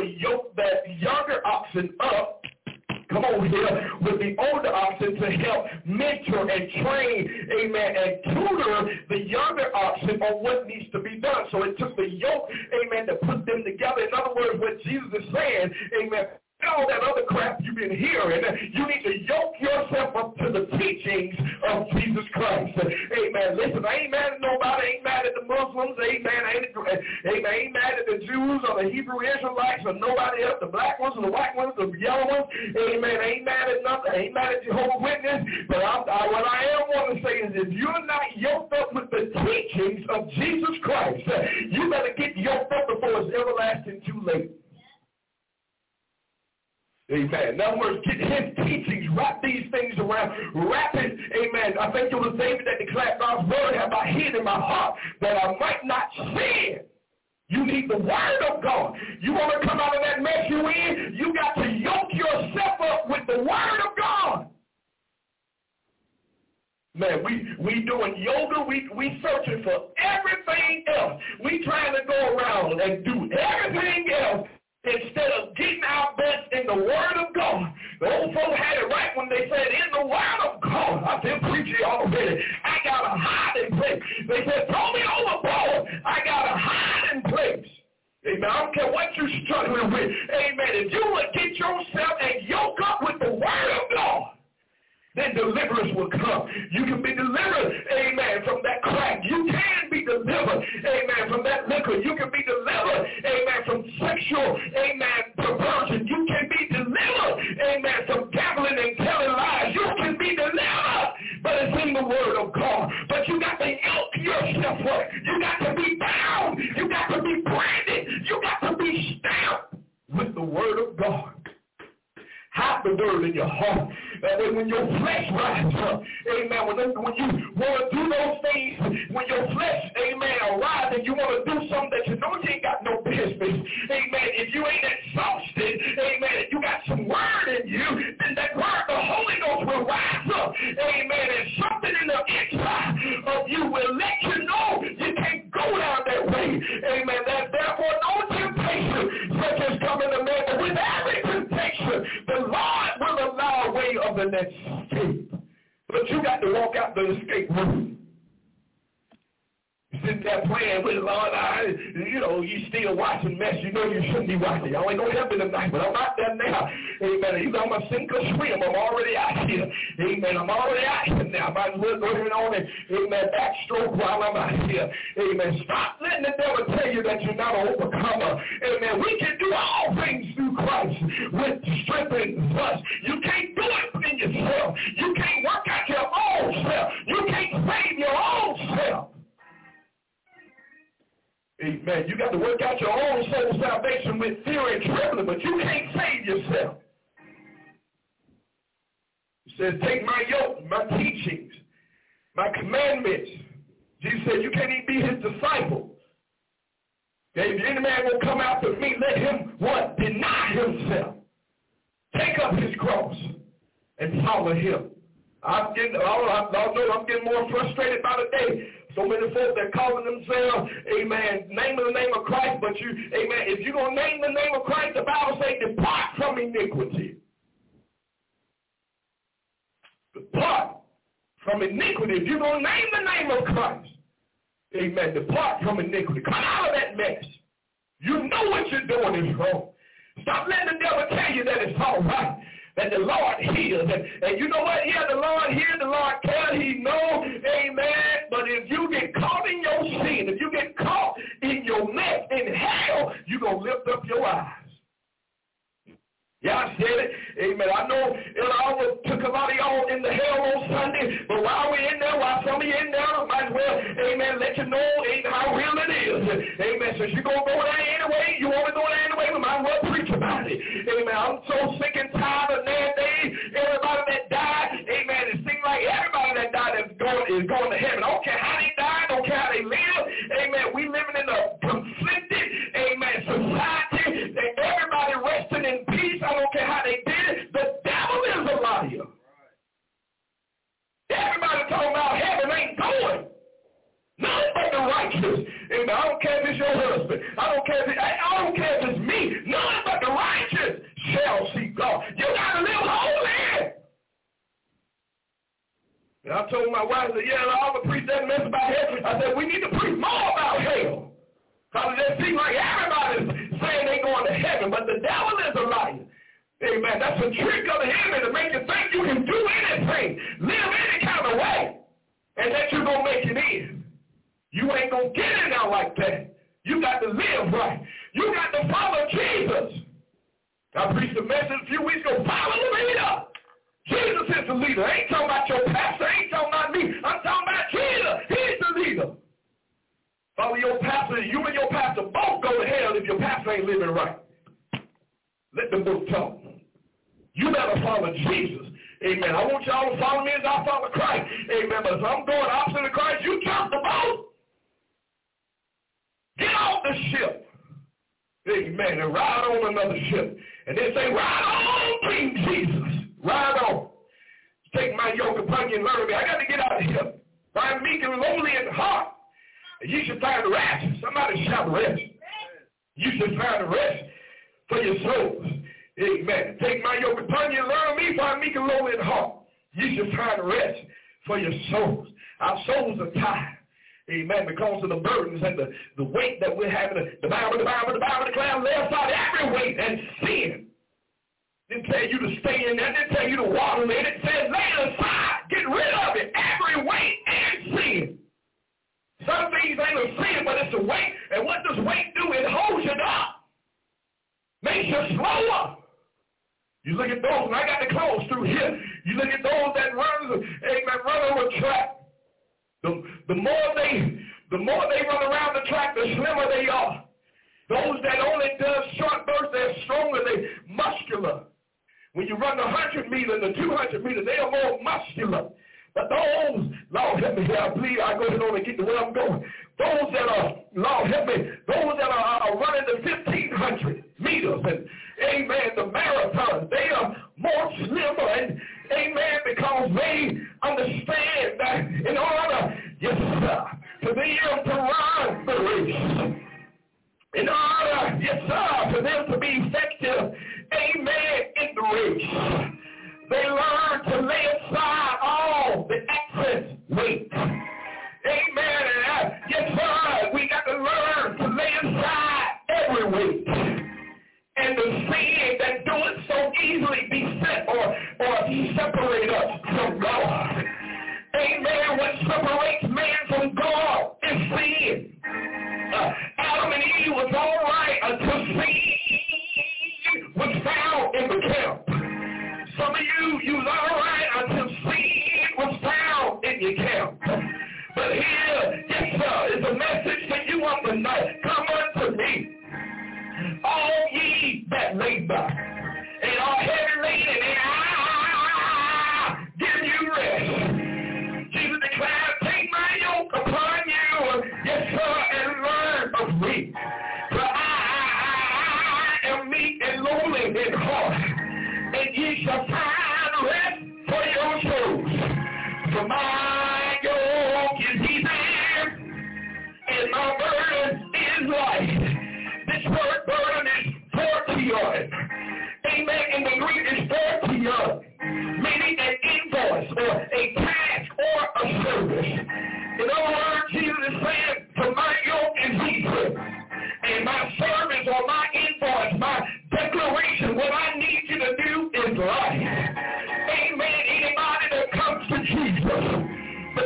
yoke that younger oxen up, come on here, with the older oxen to help mentor and train, amen, and tutor the younger oxen on what needs to be done. So it took the yoke, amen, to put them together. In other words, what Jesus is saying, amen, all that other crap you've been hearing, you need to yoke yourself up to the teachings of Jesus Christ. Amen. Listen, I ain't mad at nobody. I ain't mad at the Muslims. Amen. I ain't mad at the Jews or the Hebrew Israelites or nobody else, the black ones or the white ones, the yellow ones. Amen. I ain't mad at nothing. I ain't mad at Jehovah's Witness. But what I am want to say is if you're not yoked up with the teachings of Jesus Christ, you better get yoked up before it's everlasting too late. Amen. In other words, get his teachings, wrap these things around, wrap it, amen. I think it was David that declared God's word have I hid in my heart that I might not sin. You need the word of God. You want to come out of that mess you in, you got to yoke yourself up with the word of God. Man, we doing yoga, we searching for everything else. We trying to go around and do everything else instead of getting our best in the Word of God. The old folk had it right when they said, in the Word of God. I've been preaching already. I got a hiding place. They said, throw me overboard. I got a hiding place. Amen. I don't care what you're struggling with. Amen. If you would get yourself and yoke up with the Word of God, then deliverance will come. You can be delivered, amen, from that crack. You can be delivered, amen, from that liquor. You can be delivered, amen, from sexual, amen, perversion. You can be delivered, amen, from gambling and telling lies. You can be delivered, but it's in the Word of God. But you got to yoke yourself up. You got to be bound. You got to be branded. You got to be stamped with the Word of God. Hide the word in your heart. That way when your flesh rises up, amen, when you want to do those things, when your flesh, amen, arises and you want to do something that you know you ain't got no business, amen, if you ain't exhausted, amen, if you got some word in you, then that word, the Holy Ghost will rise up, amen, and something in the inside of you will let you know you can't go down that way, amen. There's therefore no temptation such as coming to man, but with every temptation, the Lord will allow a way of an escape. But you got to walk out the escape route. Sitting there playing with Lord, you still watching mess. You know you shouldn't be watching. Y'all ain't going to help me tonight, but I'm out there now. Amen. Either I'm going to sink or swim. I'm already out here. Amen. I'm already out here now. I might as well go ahead on and, amen, backstroke while I'm out here. Amen. Stop letting the devil tell you that you're not an overcomer. Amen. We can do all things through Christ with strength and us. You can't do it in yourself. You can't work out your own self. You can't save your own self. Amen. You got to work out your own soul salvation with fear and trembling, but you can't save yourself. It says, take my yoke, my teachings, my commandments. Jesus said, you can't even be his disciple. Okay, if any man will come after me, let him, what? Deny himself. Take up his cross and follow him. I'm getting more frustrated by the day. So many folks that calling themselves, amen, naming the name of Christ, but you, amen, if you're going to name the name of Christ, the Bible says, depart from iniquity. Depart from iniquity. If you're going to name the name of Christ, amen, depart from iniquity. Come out of that mess. You know what you're doing is wrong. Stop letting the devil tell you that it's all right. That the Lord hears. And you know what? Yeah, the Lord hears, the Lord cares, he knows, amen. But if you get caught in your sin, if you get caught in your mess, in hell, you're going to lift up your eyes. Yeah, I said it. Amen. I know it always took a lot of y'all in the hell on Sunday, but while we're in there, while some of you in there, I might as well, amen, let you know how real it is. Amen. Since you're going to go there anyway, you want to go there anyway, we might as well preach about it. Amen. I'm so sick and tired of nowadays. Everybody that died, amen, it seems like everybody that died is going to heaven. I don't care how they died, I don't care how they live. Amen. We living in a conflicted, amen, society that everybody resting in peace. I don't care how they did it. The devil is a liar. Everybody talking about heaven ain't going. None but the righteous. Amen. I don't care if it's your husband. I don't care if it's me. None but the And I told my wife, I said, yeah, all the preach that mess about hell. I said, we need to preach more about hell. Because it seems like everybody's saying they're going to heaven, but the devil is a liar. Amen. That's a trick of the enemy to make you think you can do anything, live any kind of way, and that you're going to make it in. You ain't going to get in there like that. You got to live right. You got to follow Jesus. I preached a message a few weeks ago, follow the leader. Jesus is the leader. I ain't talking about your pastor. I ain't talking about me. I'm talking about Jesus. He's the leader. Follow your pastor. You and your pastor both go to hell if your pastor ain't living right. Let the book talk. You better follow Jesus. Amen. I want y'all to follow me as I follow Christ. Amen. But if I'm going opposite of Christ, you jump the boat. Get off the ship. Amen. And ride on another ship. And they say, ride on, King Jesus. Ride on. Take my yoke upon you and learn of me. I got to get out of here. I'm meek and lowly in heart. And you should find rest. Somebody shout rest. You should find rest for your souls. Amen. Take my yoke upon you and learn of me, for I'm meek and lowly in heart. You should find rest for your souls. Our souls are tired. Amen. Because of the burdens and the weight that we're having. The Bible declares, lay aside every weight and sin. Didn't tell you to stay in there. Didn't tell you to waddle in it. It says lay it aside. Get rid of it. Every weight and sin. Some things ain't a sin, but it's a weight. And what does weight do? It holds you up. Makes you slower. You look at those, and I got the clothes through here. You look at those that run over track. The more they run around the track, the slimmer they are. Those that only does short bursts, they're stronger, they're muscular. When you run the 100 meter, the 200 meter, they are more muscular. But those, Lord help me here, I believe I go ahead on and get to where I'm going. Those that are, Lord help me, those that are running the 1,500 meters and, amen, the marathon, they are more slimmer and, amen, because they understand that in order, yes, sir, for them to run the race, in order, yes, sir, for them to be effective, amen, in the race, they learn to lay aside all the excess weight. Amen. And yes, sir, we got to learn to lay aside every weight. And the sin that do it so easily beset or separate us from God. Amen. What separates man from God is sin. Adam and Eve was all right until sin was found in the camp. Some of you was all right until sin was found in your camp. But here, yes, sir, is a message to you on the night. Come unto me, all ye that labor and are heavy laden, and I give you rest. Jesus declared, take my yoke upon you, yes, sir, and learn of me. For I am meek and lowly in heart, and ye shall find rest for your souls. For my yoke is easy, and my burden is light. This word burden is portion. Amen. In the Greek is portion, meaning an invoice or a task or a service. In other words, Jesus is saying, for my yoke is easy, and my service or my invoice, my declaration, what I need you to do is life. Amen. Anybody that comes to Jesus, the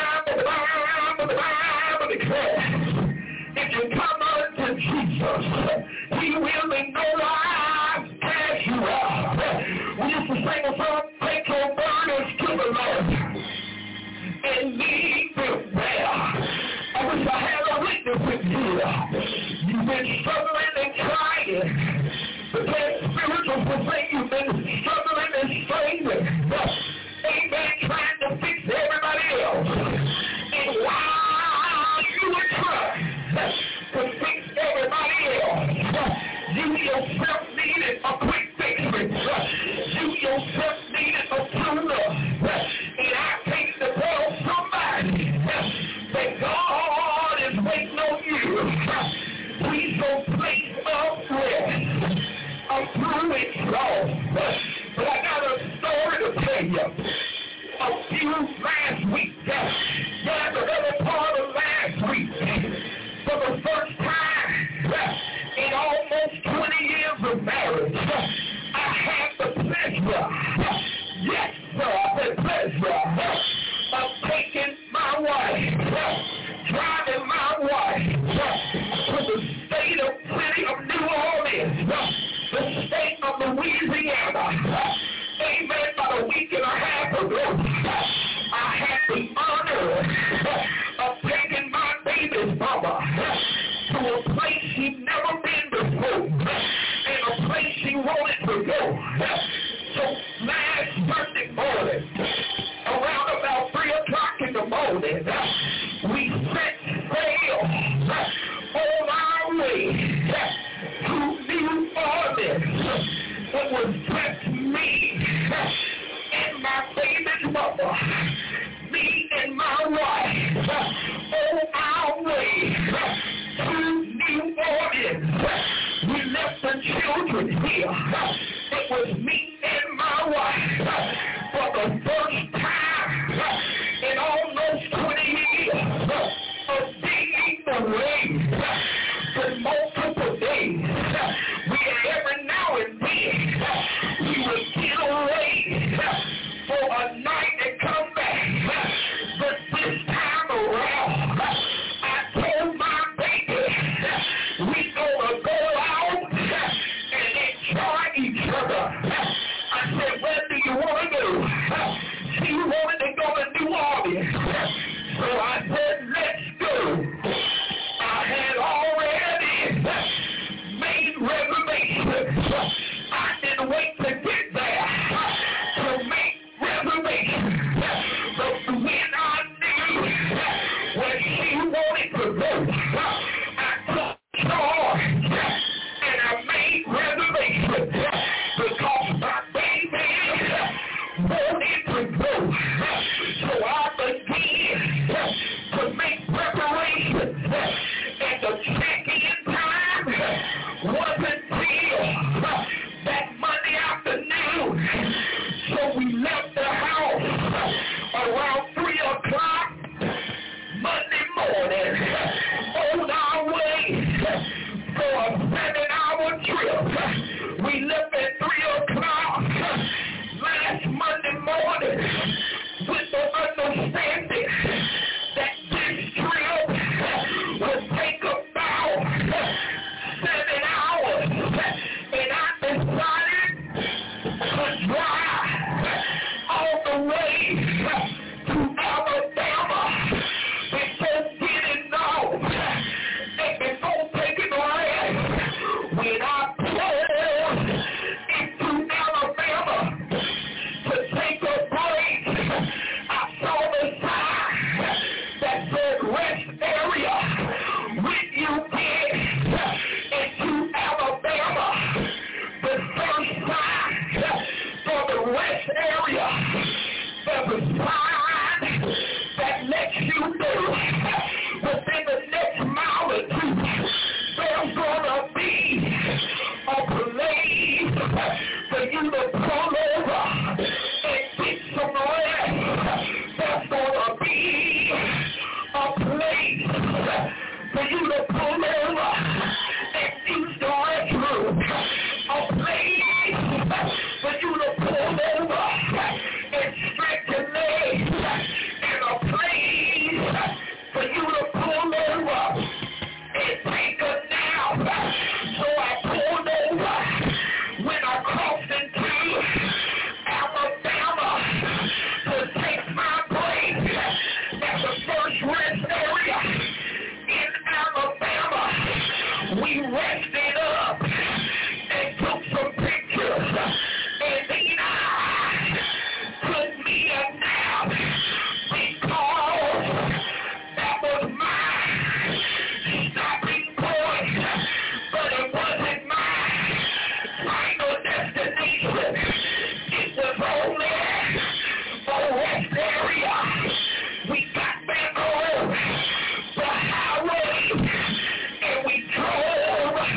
Bible declares, if you come unto Jesus, he will in no wise cast you out. We used to sing a song, take your burdens to the Lord and leave them there. I wish I had a witness with you. You've been struggling and trying. But that spiritual thing, you've been struggling and straining. Amen. Trying to fix everybody else. And while you were trying to fix everybody else, you yourself needed a quick fix. You yourself needed a tune-up. And I came to tell somebody that God is waiting on you. Please don't place of rest. I'm through it, Lord. But I got a story to tell you. A you last week. Yeah, the other part of last week. For the first time in almost 20 years of marriage, I had the pleasure, yes sir, the pleasure of taking my wife, driving my wife to the state of city of New Orleans, the state of Louisiana. Amen. About a week and a half ago, I had the honor of taking my baby's mama to a place she'd never been before, and a place she wanted to go. So last Sunday morning, around about 3 o'clock in the morning, we set sail on our way to New Orleans. It was just me and my baby's mother, me and my wife, on our way to New Orleans. We left the children here. It was me and my wife for the first time in almost 20 years of being away for multiple days. Every now and then we would get away for a night and come back. But this time around, I told my baby we gonna go out and enjoy each other. I said, where do you want to go? She wanted to go to New Orleans. So I said, let's go. I had already made reservations. I didn't wait to get there to make reservations. But when I knew where she wanted to go, I took charge and I made reservations because my baby wanted to go. So I began to make preparations, and the check-in time wasn't till that Monday afternoon. So we left the house around 3 o'clock Monday morning on our way for a 7-hour trip. We left at 3 o'clock last Monday morning with the understanding that this trip would take about 7 hours, and I decided to drive all the way to Alabama before getting off and before taking a rest. When I pulled into Alabama to take a break, I saw the sign that said rest area. When you get into Alabama, the first sign for the rest area, there's a sign that lets you know within the next mile or two there's gonna be a place for you to pull over and get some rest. There's gonna be a place for you to pull over and use the restroom. A place for you to pull over and stretch your legs. And a place for you to pull over and take a nap. So I pulled over when I crossed into Alabama to take my break at the first rest area in Alabama. We rested up and took some pictures, and then I took me a nap because that was my stopping point, but it wasn't my final destination. It was only a rest area. We got back on the highway and we drove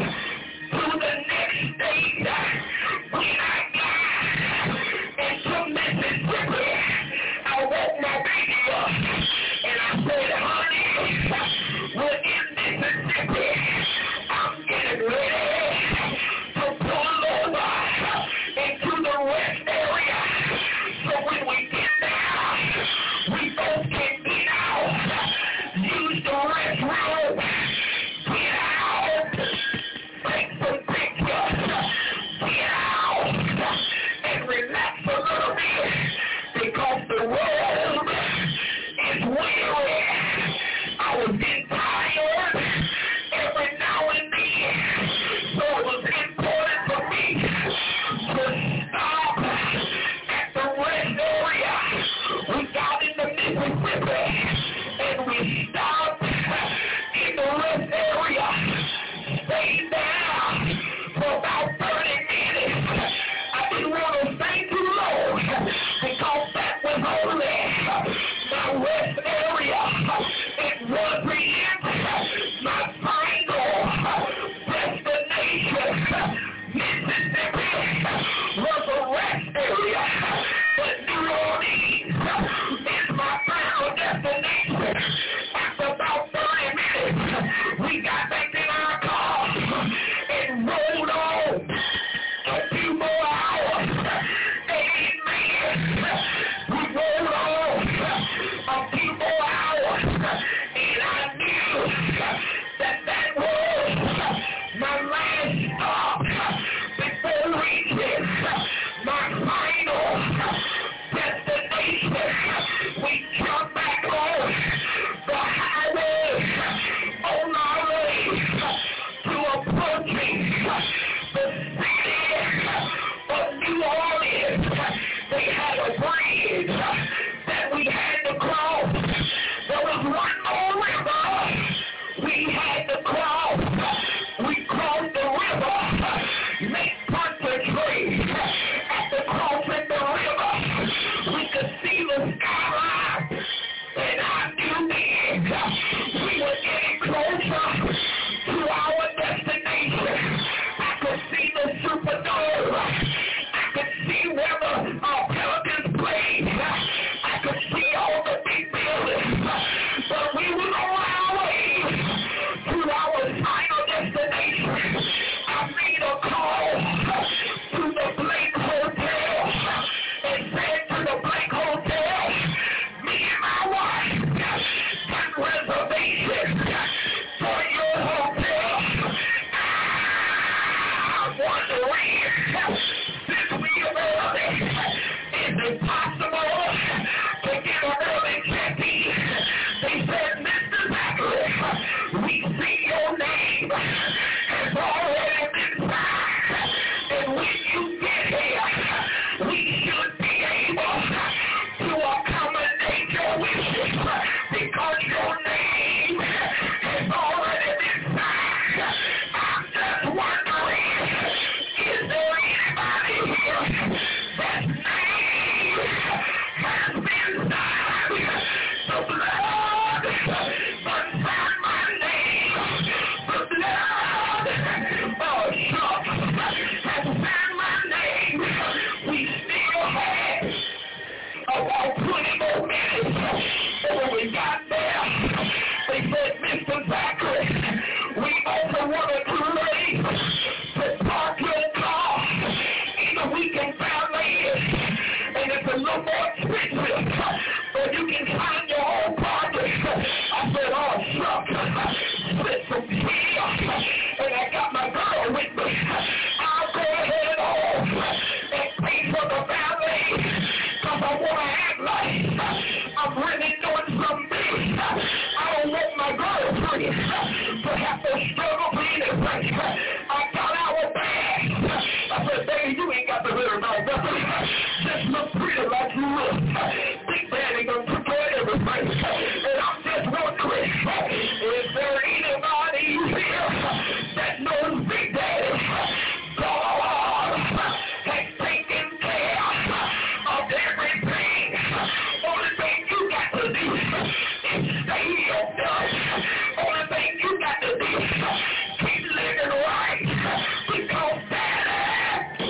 and I got my girl with me, I'll go ahead on and pay for the valet, because I want to act like I'm really doing something. I don't want my girlfriend to have to struggle for anything. I got our bag. I said, baby, you ain't got to worry about nothing. Just look pretty like you look. Big Daddy gonna take care of everything. And I'm just wondering, is there anybody here that knows Big Daddy? God has taken care of everything. Only thing you got to do is stay up there. Only thing you got to do is keep living right, because Daddy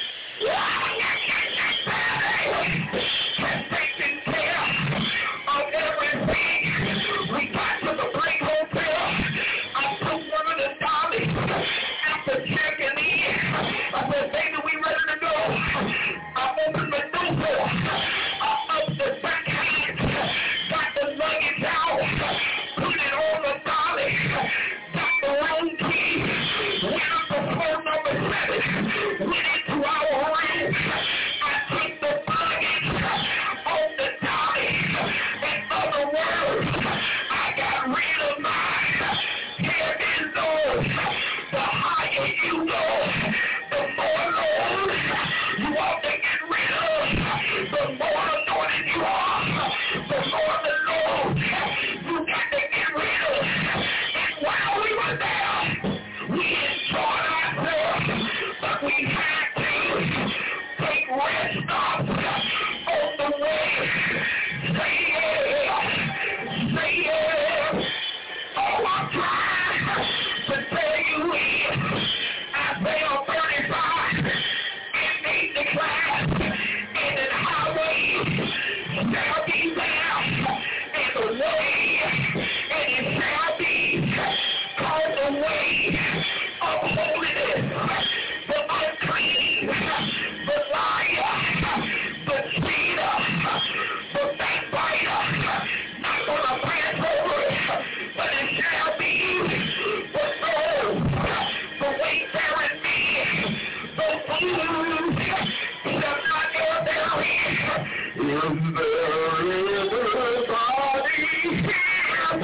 has taken care of everything. We got to the Blake Hotel. I took one of the dollies after checking in. I said, baby, we ready to go. I opened the door. I up the back hand, got the luggage out, put it on the dolly, got the room key, went up to floor number 7, went into our room. I took the luggage on the dolly. In other words, I got rid of mine. Heaven knows, the higher you go, the more load you ought to get rid of. The more anointed you are, the more the load you got to get rid of. And while we were there, we enjoyed ourselves, but we had to take rest stops on the way. Say yeah, say yeah. Oh, I'm trying to tell you is Isaiah 35 and 8 declares, and the highway shall be there, and the way, and it shall be called the way of holiness. The unclean, the liar, the cheater, the backbiter, not gonna pass over it, but it shall be for those, the wayfaring men, the fools shall not go therein. Is there anybody here?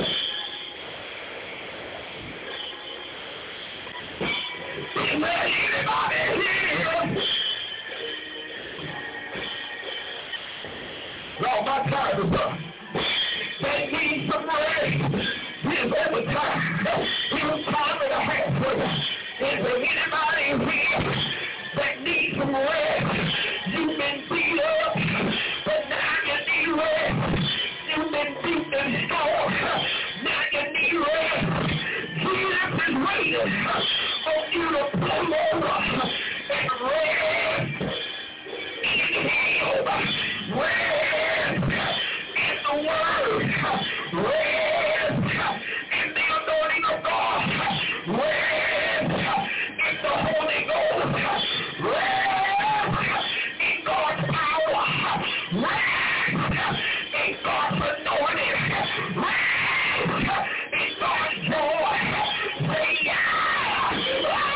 Is there anybody here? Lord, my time is up. They need some rest. Here's overtime. Here's time and a half for you. Is there anybody here that needs some rest? You've been beat up, but now you need rest. You've been beat and storm, now you need rest. Jesus is waiting on you to pull over and rest in Him. Rest in the Word. Rest in the anointing of God. Rest in the Holy Ghost. Rest in God's power. Rest in God's anointing. Rest in God's joy. Say yeah.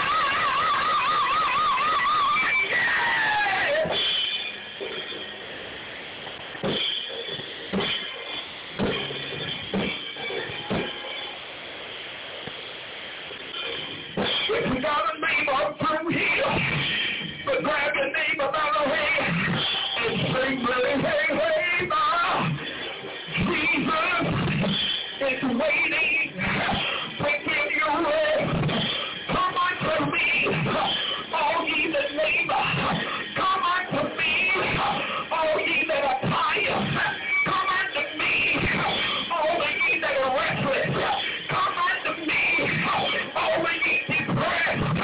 If we got a neighbor through here, but grab your neighbor by the hand and say, hey, hey, hey, now, Jesus is waiting to give you rest. Come unto me, all ye that labor. Come unto me, all ye that are tired. Come unto me, all ye that are restless. Come unto me, all ye depressed.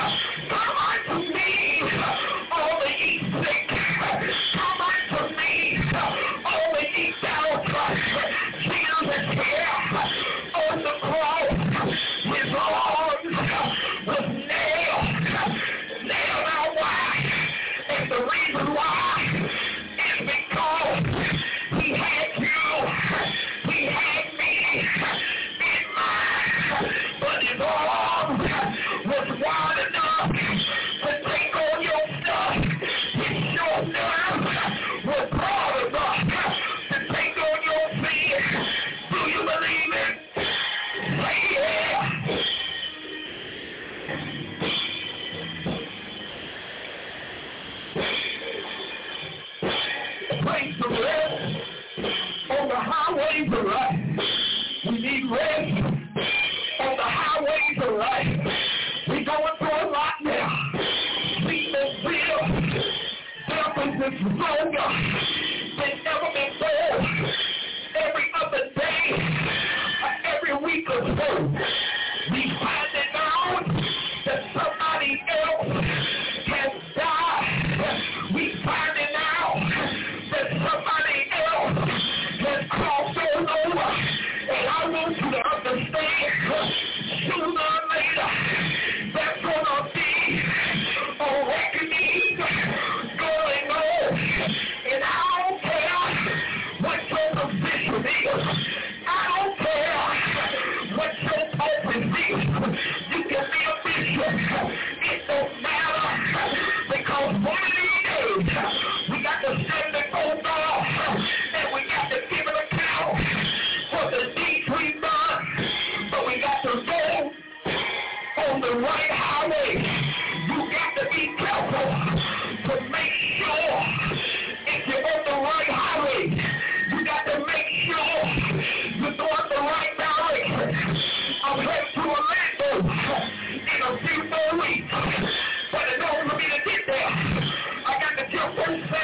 We going through a lot now. Sleepless will. Death is longer than ever before. Every other day, every week or so, we find it out that somebody else has died. We find it out that somebody else has crossed on over. And I want you to understand, sooner or later, there's going to be a reckoning going on. And I don't care what your position is. I don't care what your purpose is. You can be a bishop. It don't matter. Because one of these days, we got to stand before God. And we got to give an account for the deeds we've done. But we got to go on the right highway. You got to be careful to make sure if you're on the right highway, you got to make sure you're going the right direction. I'm headed to Orlando in a few more weeks, but in order for me to get there, I got to jump on 75.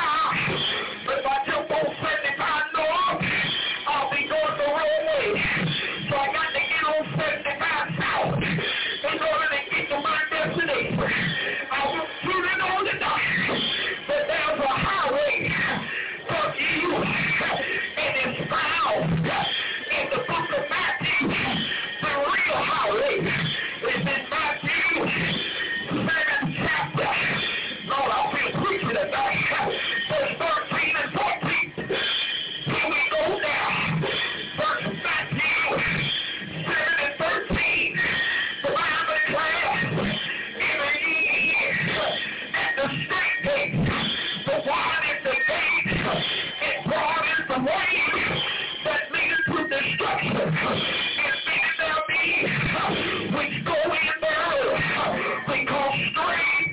But if I jump on 75 north, I'll be going the wrong way. So I got to get on 75 south in order to get to my destination. I was shooting on the dock, but there's a highway for you, and it's found in the book of Matthew. The real highway is in Matthew 7th chapter. Lord, I feel preaching tonight. Verse 13 and 14. Here we go now. Verse Matthew 7 and 13. The Bible declares, enter ye at the straight gate. The wide is the gate, and broad is the way that leadeth to destruction. And many there be which go in thereof, because straight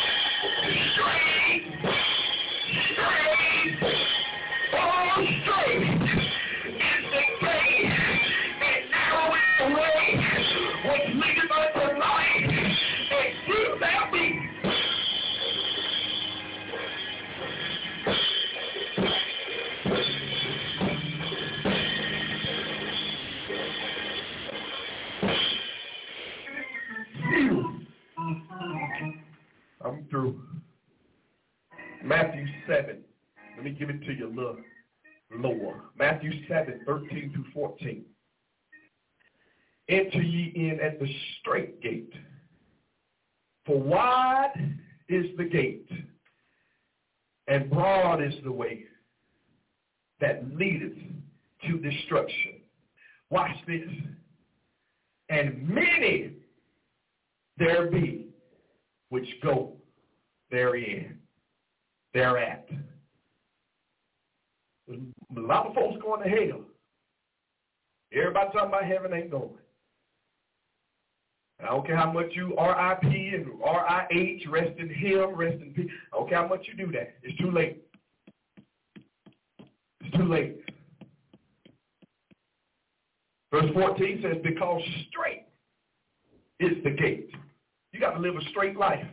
is the gate, and narrow is the way which leadeth unto life, and few there be. I'm through. Matthew 7. Let me give it to you a little lower. Matthew 7, 13 to 14. Enter ye in at the straight gate, for wide is the gate, and broad is the way that leadeth to destruction. Watch this. And many there be which go therein, thereat. There's a lot of folks going to hell. Everybody talking about heaven ain't going. I don't care how much you RIP and RIH, rest in him, rest in peace. I don't care how much you do that. It's too late. It's too late. Verse 14 says, because straight is the gate. You got to live a straight life.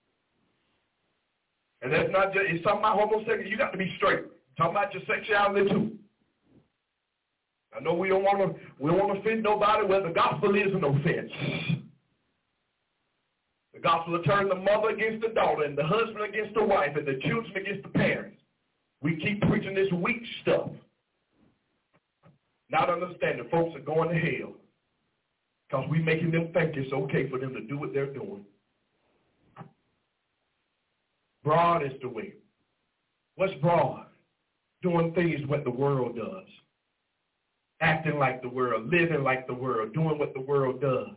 And that's not just, it's talking about homosexuality. You got to be straight. Talking about your sexuality too. I know we don't want to offend nobody where the gospel is an offense. The gospel will turn the mother against the daughter and the husband against the wife and the children against the parents. We keep preaching this weak stuff. Not understanding folks are going to hell because we making them think it's okay for them to do what they're doing. Broad is the way. What's broad? Doing things what the world does. Acting like the world, living like the world, doing what the world does.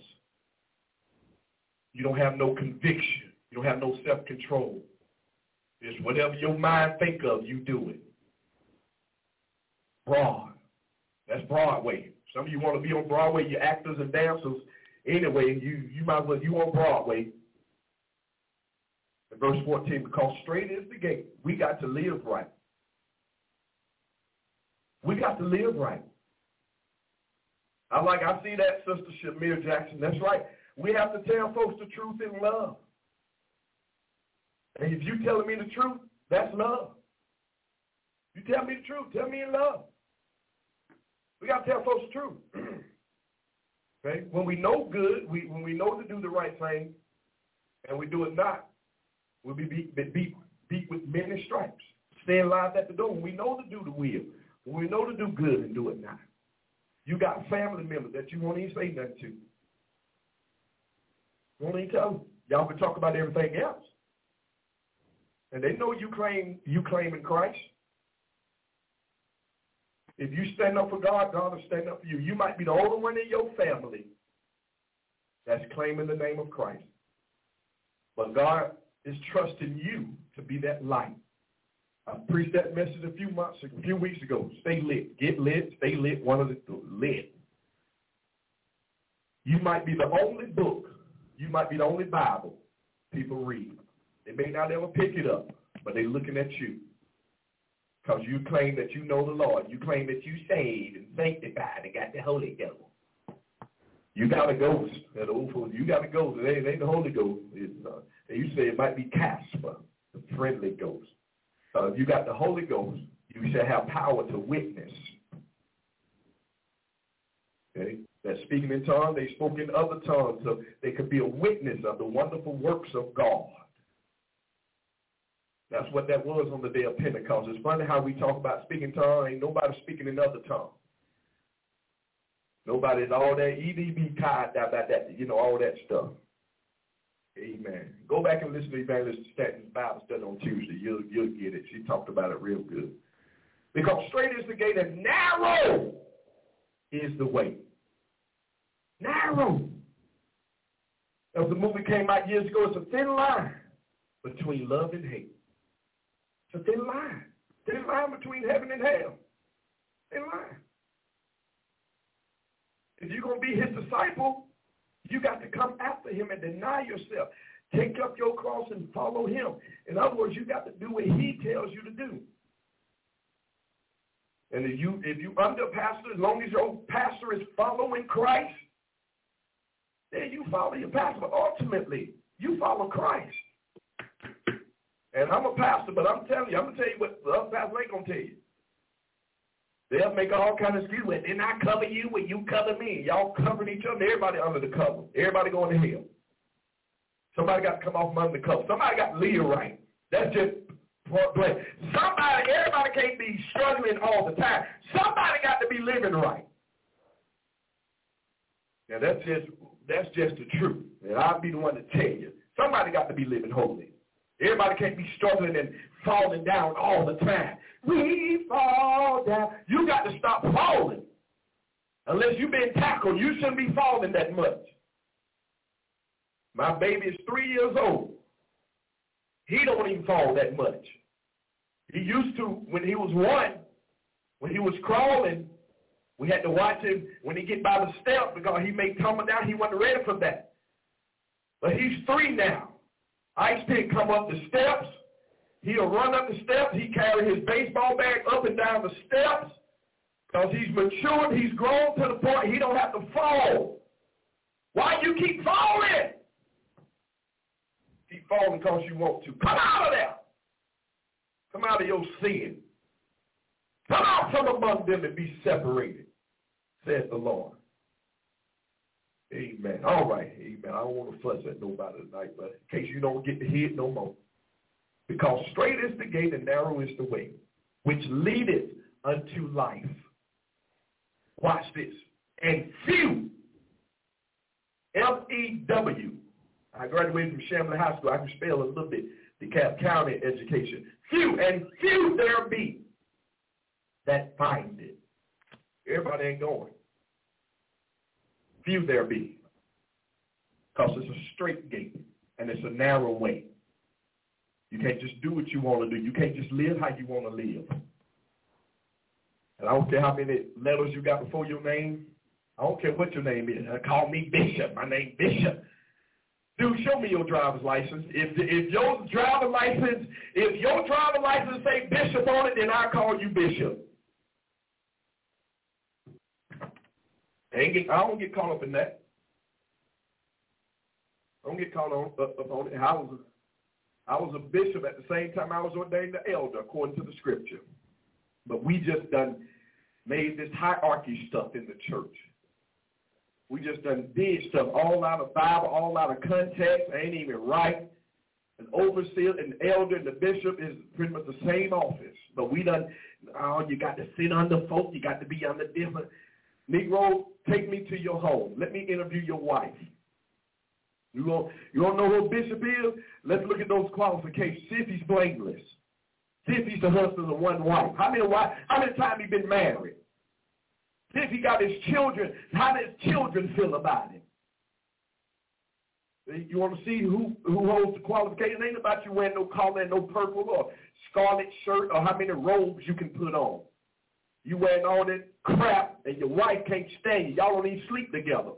You don't have no conviction. You don't have no self-control. It's whatever your mind think of, you do it. Broad. That's Broadway. Some of you want to be on Broadway, you're actors and dancers. Anyway, you might as well, you on Broadway. In verse 14, because straight is the gate. We got to live right. We got to live right. I see that, Sister Shamir Jackson. That's right. We have to tell folks the truth in love. And if you telling me the truth, that's love. You tell me the truth, tell me in love. We got to tell folks the truth. Okay? When we know good, when we know to do the right thing, and we do it not, we'll be beat with many stripes. Stand live at the door. When we know to do the will, when we know to do good and do it not. You got family members that you won't even say nothing to. You won't even tell them. Y'all can talk about everything else. And they know you claim in Christ. If you stand up for God, God will stand up for you. You might be the only one in your family that's claiming the name of Christ. But God is trusting you to be that light. I preached that message a few weeks ago. Stay lit. Get lit. Stay lit. One of the lit. You might be the only book. You might be the only Bible people read. They may not ever pick it up, but they're looking at you. Because you claim that you know the Lord. You claim that you saved and sanctified and got the Holy Ghost. You got a ghost. That old fool, you got a ghost. It ain't the Holy Ghost. They used to say it might be Casper, the friendly ghost. If you got the Holy Ghost, you shall have power to witness. Okay? That speaking in tongues, they spoke in other tongues, so they could be a witness of the wonderful works of God. That's what that was on the day of Pentecost. It's funny how we talk about speaking tongues. Ain't nobody speaking in other tongues. Nobody's all that EDB tied about that, all that stuff. Amen. Go back and listen to Evangelist Stanton's Bible study on Tuesday. You'll get it. She talked about it real good. Because straight is the gate and narrow is the way. Narrow. As the movie came out years ago, it's a thin line between love and hate. It's a thin line. Thin line between heaven and hell. Thin line. If you're going to be his disciple, you got to come after him and deny yourself. Take up your cross and follow him. In other words, you got to do what he tells you to do. And if you under a pastor, as long as your pastor is following Christ, then you follow your pastor. But ultimately, you follow Christ. And I'm a pastor, but I'm going to tell you what the other pastor ain't going to tell you. They'll make all kind of excuses. Well, then I cover you when you cover me. Y'all covering each other. Everybody under the cover. Everybody going to hell. Somebody got to come off from under the cover. Somebody got to live right. That's just plain. Everybody can't be struggling all the time. Somebody got to be living right. Now that's just the truth. And I'll be the one to tell you. Somebody got to be living holy. Everybody can't be struggling and falling down all the time. We fall down. You got to stop falling. Unless you've been tackled, you shouldn't be falling that much. My baby is 3 years old. He don't even fall that much. He used to when he was 1, when he was crawling, we had to watch him when he get by the step because he may tumble down. He wasn't ready for that. But he's 3 now. Ice Pick come up the steps. He'll run up the steps. He carry his baseball bag up and down the steps because he's matured. He's grown to the point he don't have to fall. Why you keep falling? Keep falling because you want to. Come out of there. Come out of your sin. Come out from among them and be separated, says the Lord. Amen. All right. Amen. I don't want to fuss at nobody tonight, but in case you don't get to hear it no more. Because straight is the gate and narrow is the way, which leadeth unto life. Watch this. And few, F-E-W. I graduated from Chamblee High School. I can spell a little bit, DeKalb County education. Few, and few there be that find it. Everybody ain't going. Few there be. Because it's a straight gate and it's a narrow way. You can't just do what you want to do. You can't just live how you want to live. And I don't care how many letters you got before your name. I don't care what your name is. Call me Bishop. My name Bishop. Dude, show me your driver's license. If your driver's license say Bishop on it, then I call you Bishop. I don't get caught up in that. Don't get caught up on it. I was a bishop at the same time I was ordained an elder, according to the scripture. But we just done made this hierarchy stuff in the church. We just done did stuff all out of Bible, all out of context, ain't even right. An overseer, an elder, and the bishop is pretty much the same office. But we done, you got to sit under folk, you got to be under different. Negro, take me to your home. Let me interview your wife. You want to know who a bishop is? Let's look at those qualifications. See if he's blameless. See if he's the husband of one wife. How many times he been married? See if he got his children. How do his children feel about him? You want to see who holds the qualification? It ain't about you wearing no collar and no purple or scarlet shirt or how many robes you can put on. You wearing all that crap and your wife can't stand you. Y'all don't even sleep together.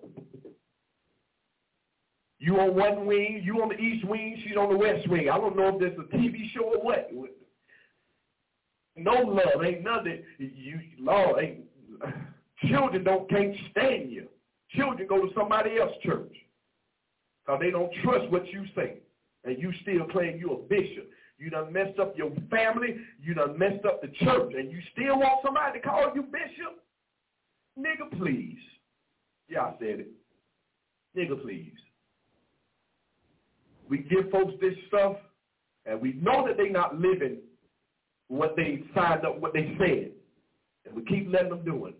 You on one wing, you on the east wing, she's on the west wing. I don't know if there's a TV show or what. No love, ain't nothing. Lord, ain't. Children can't stand you. Children go to somebody else's church because they don't trust what you say, and you still claim you're a bishop. You done messed up your family. You done messed up the church, and you still want somebody to call you bishop? Nigga, please. Yeah, I said it. Nigga, please. We give folks this stuff, and we know that they're not living what they signed up, what they said, and we keep letting them do it.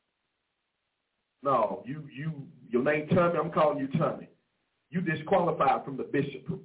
No, your name Tommy, I'm calling you Tommy. You disqualified from the bishopric.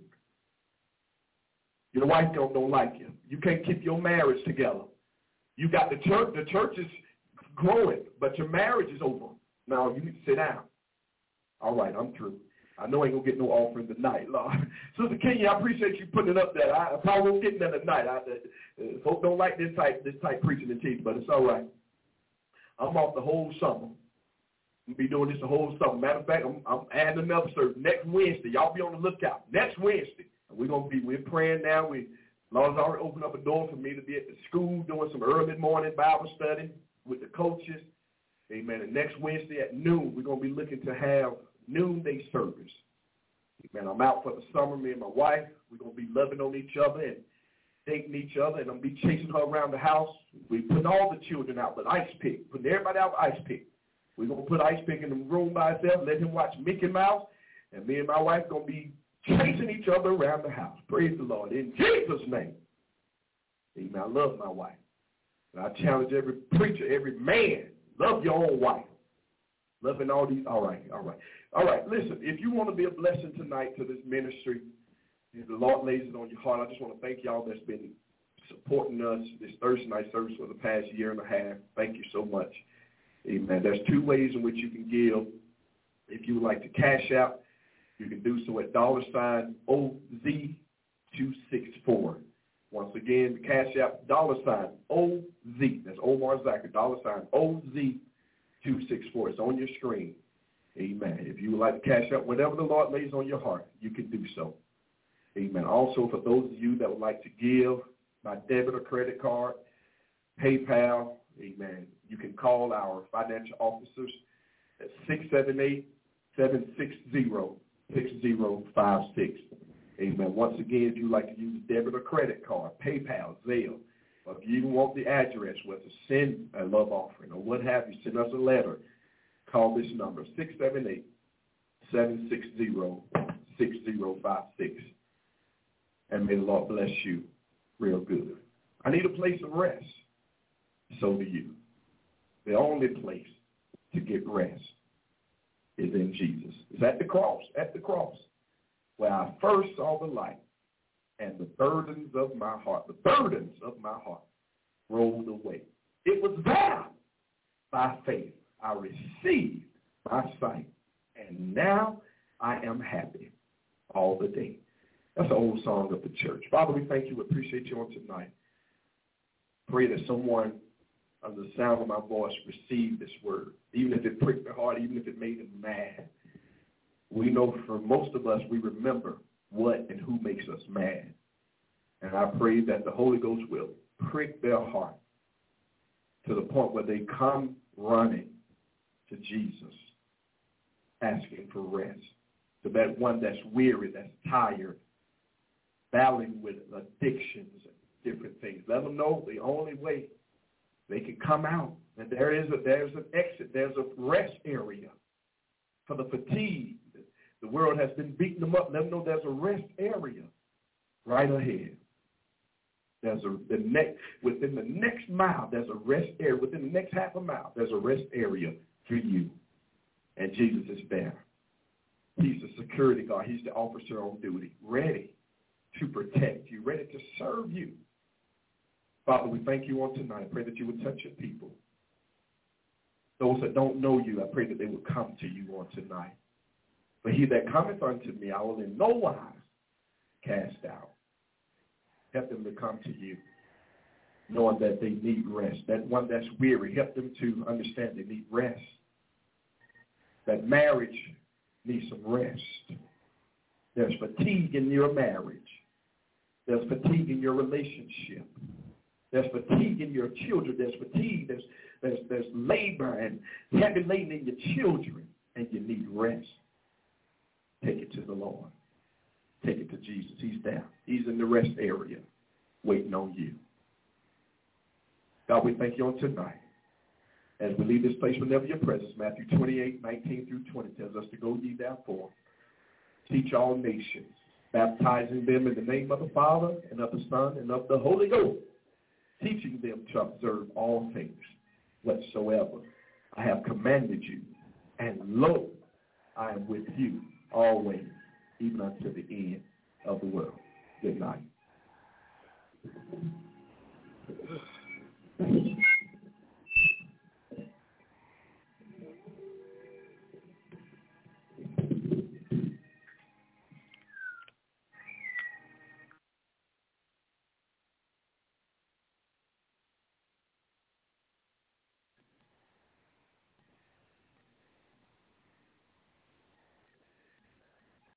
Your wife don't like you. You can't keep your marriage together. You got the church is growing, but your marriage is over. Now you need to sit down. All right, I'm through. I know I ain't going to get no offering tonight, Lord. Sister Kenya, I appreciate you putting it up there. I probably won't get none tonight. Folks don't like this type preaching and teaching, but it's all right. I'm off the whole summer. I'm going to be doing this the whole summer. Matter of fact, I'm adding another service next Wednesday. Y'all be on the lookout. Next Wednesday. We're praying now. Lord's already opened up a door for me to be at the school doing some early morning Bible study with the coaches. Amen. And next Wednesday at noon, we're going to be looking to have noonday service. Amen. I'm out for the summer. Me and my wife, we're going to be loving on each other and dating each other, and I'm going to be chasing her around the house. We're putting all the children out with Ice Pick, putting everybody out with Ice Pick. We're going to put Ice Pick in the room by itself, let him watch Mickey Mouse, and me and my wife going to be chasing each other around the house. Praise the Lord. In Jesus' name. Amen. I love my wife. And I challenge every preacher, every man, love your own wife. Loving all these. All right. Listen, if you want to be a blessing tonight to this ministry, if the Lord lays it on your heart, I just want to thank y'all that's been supporting us this Thursday night service for the past year and a half. Thank you so much. Amen. There's two ways in which you can give. If you would like to cash out, you can do so at $OZ264. Once again, the cash out, $OZ, that's Omar Zachary, $OZ264. It's on your screen. Amen. If you would like to cash out whatever the Lord lays on your heart, you can do so. Amen. Also, for those of you that would like to give by debit or credit card, PayPal, amen, you can call our financial officers at 678-760-6056. Amen. Once again, if you'd like to use debit or credit card, PayPal, Zelle, or if you even want the address where to send a love offering or what have you, send us a letter, call this number, 678-760-6056. And may the Lord bless you real good. I need a place of rest. So do you. The only place to get rest is in Jesus. It's at the cross, where I first saw the light, and the burdens of my heart rolled away. It was there. By faith, I received my sight, and now I am happy all the day. That's an old song of the church. Father, we thank you. We appreciate you on tonight. Pray that someone under the sound of my voice receive this word, even if it pricked their heart, even if it made them mad. We know for most of us, we remember what and who makes us mad. And I pray that the Holy Ghost will prick their heart to the point where they come running to Jesus, asking for rest. To that one that's weary, that's tired, battling with addictions and different things. Let them know the only way they can come out, and there's an exit, there's a rest area for the fatigue. The world has been beating them up. Let them know there's a rest area right ahead. Within the next mile, there's a rest area. Within the next half a mile, there's a rest area for you. And Jesus is there. He's the security guard. He's the officer on duty, ready to protect you, ready to serve you. Father, we thank you on tonight. I pray that you would touch your people. Those that don't know you, I pray that they would come to you on tonight. For he that cometh unto me, I will in no wise cast out. Help them to come to you, knowing that they need rest. That one that's weary, help them to understand they need rest. That marriage needs some rest. There's fatigue in your marriage. There's fatigue in your relationship. There's fatigue in your children. There's fatigue. There's labor and heavy laden in your children, and you need rest. Take it to the Lord. Take it to Jesus. He's there. He's in the rest area waiting on you. God, we thank you on tonight. As we leave this place, whenever your presence, Matthew 28:19 through 20 tells us to go ye therefore, teach all nations, baptizing them in the name of the Father and of the Son and of the Holy Ghost, teaching them to observe all things whatsoever I have commanded you. And lo, I am with you always, even unto the end of the world. Good night.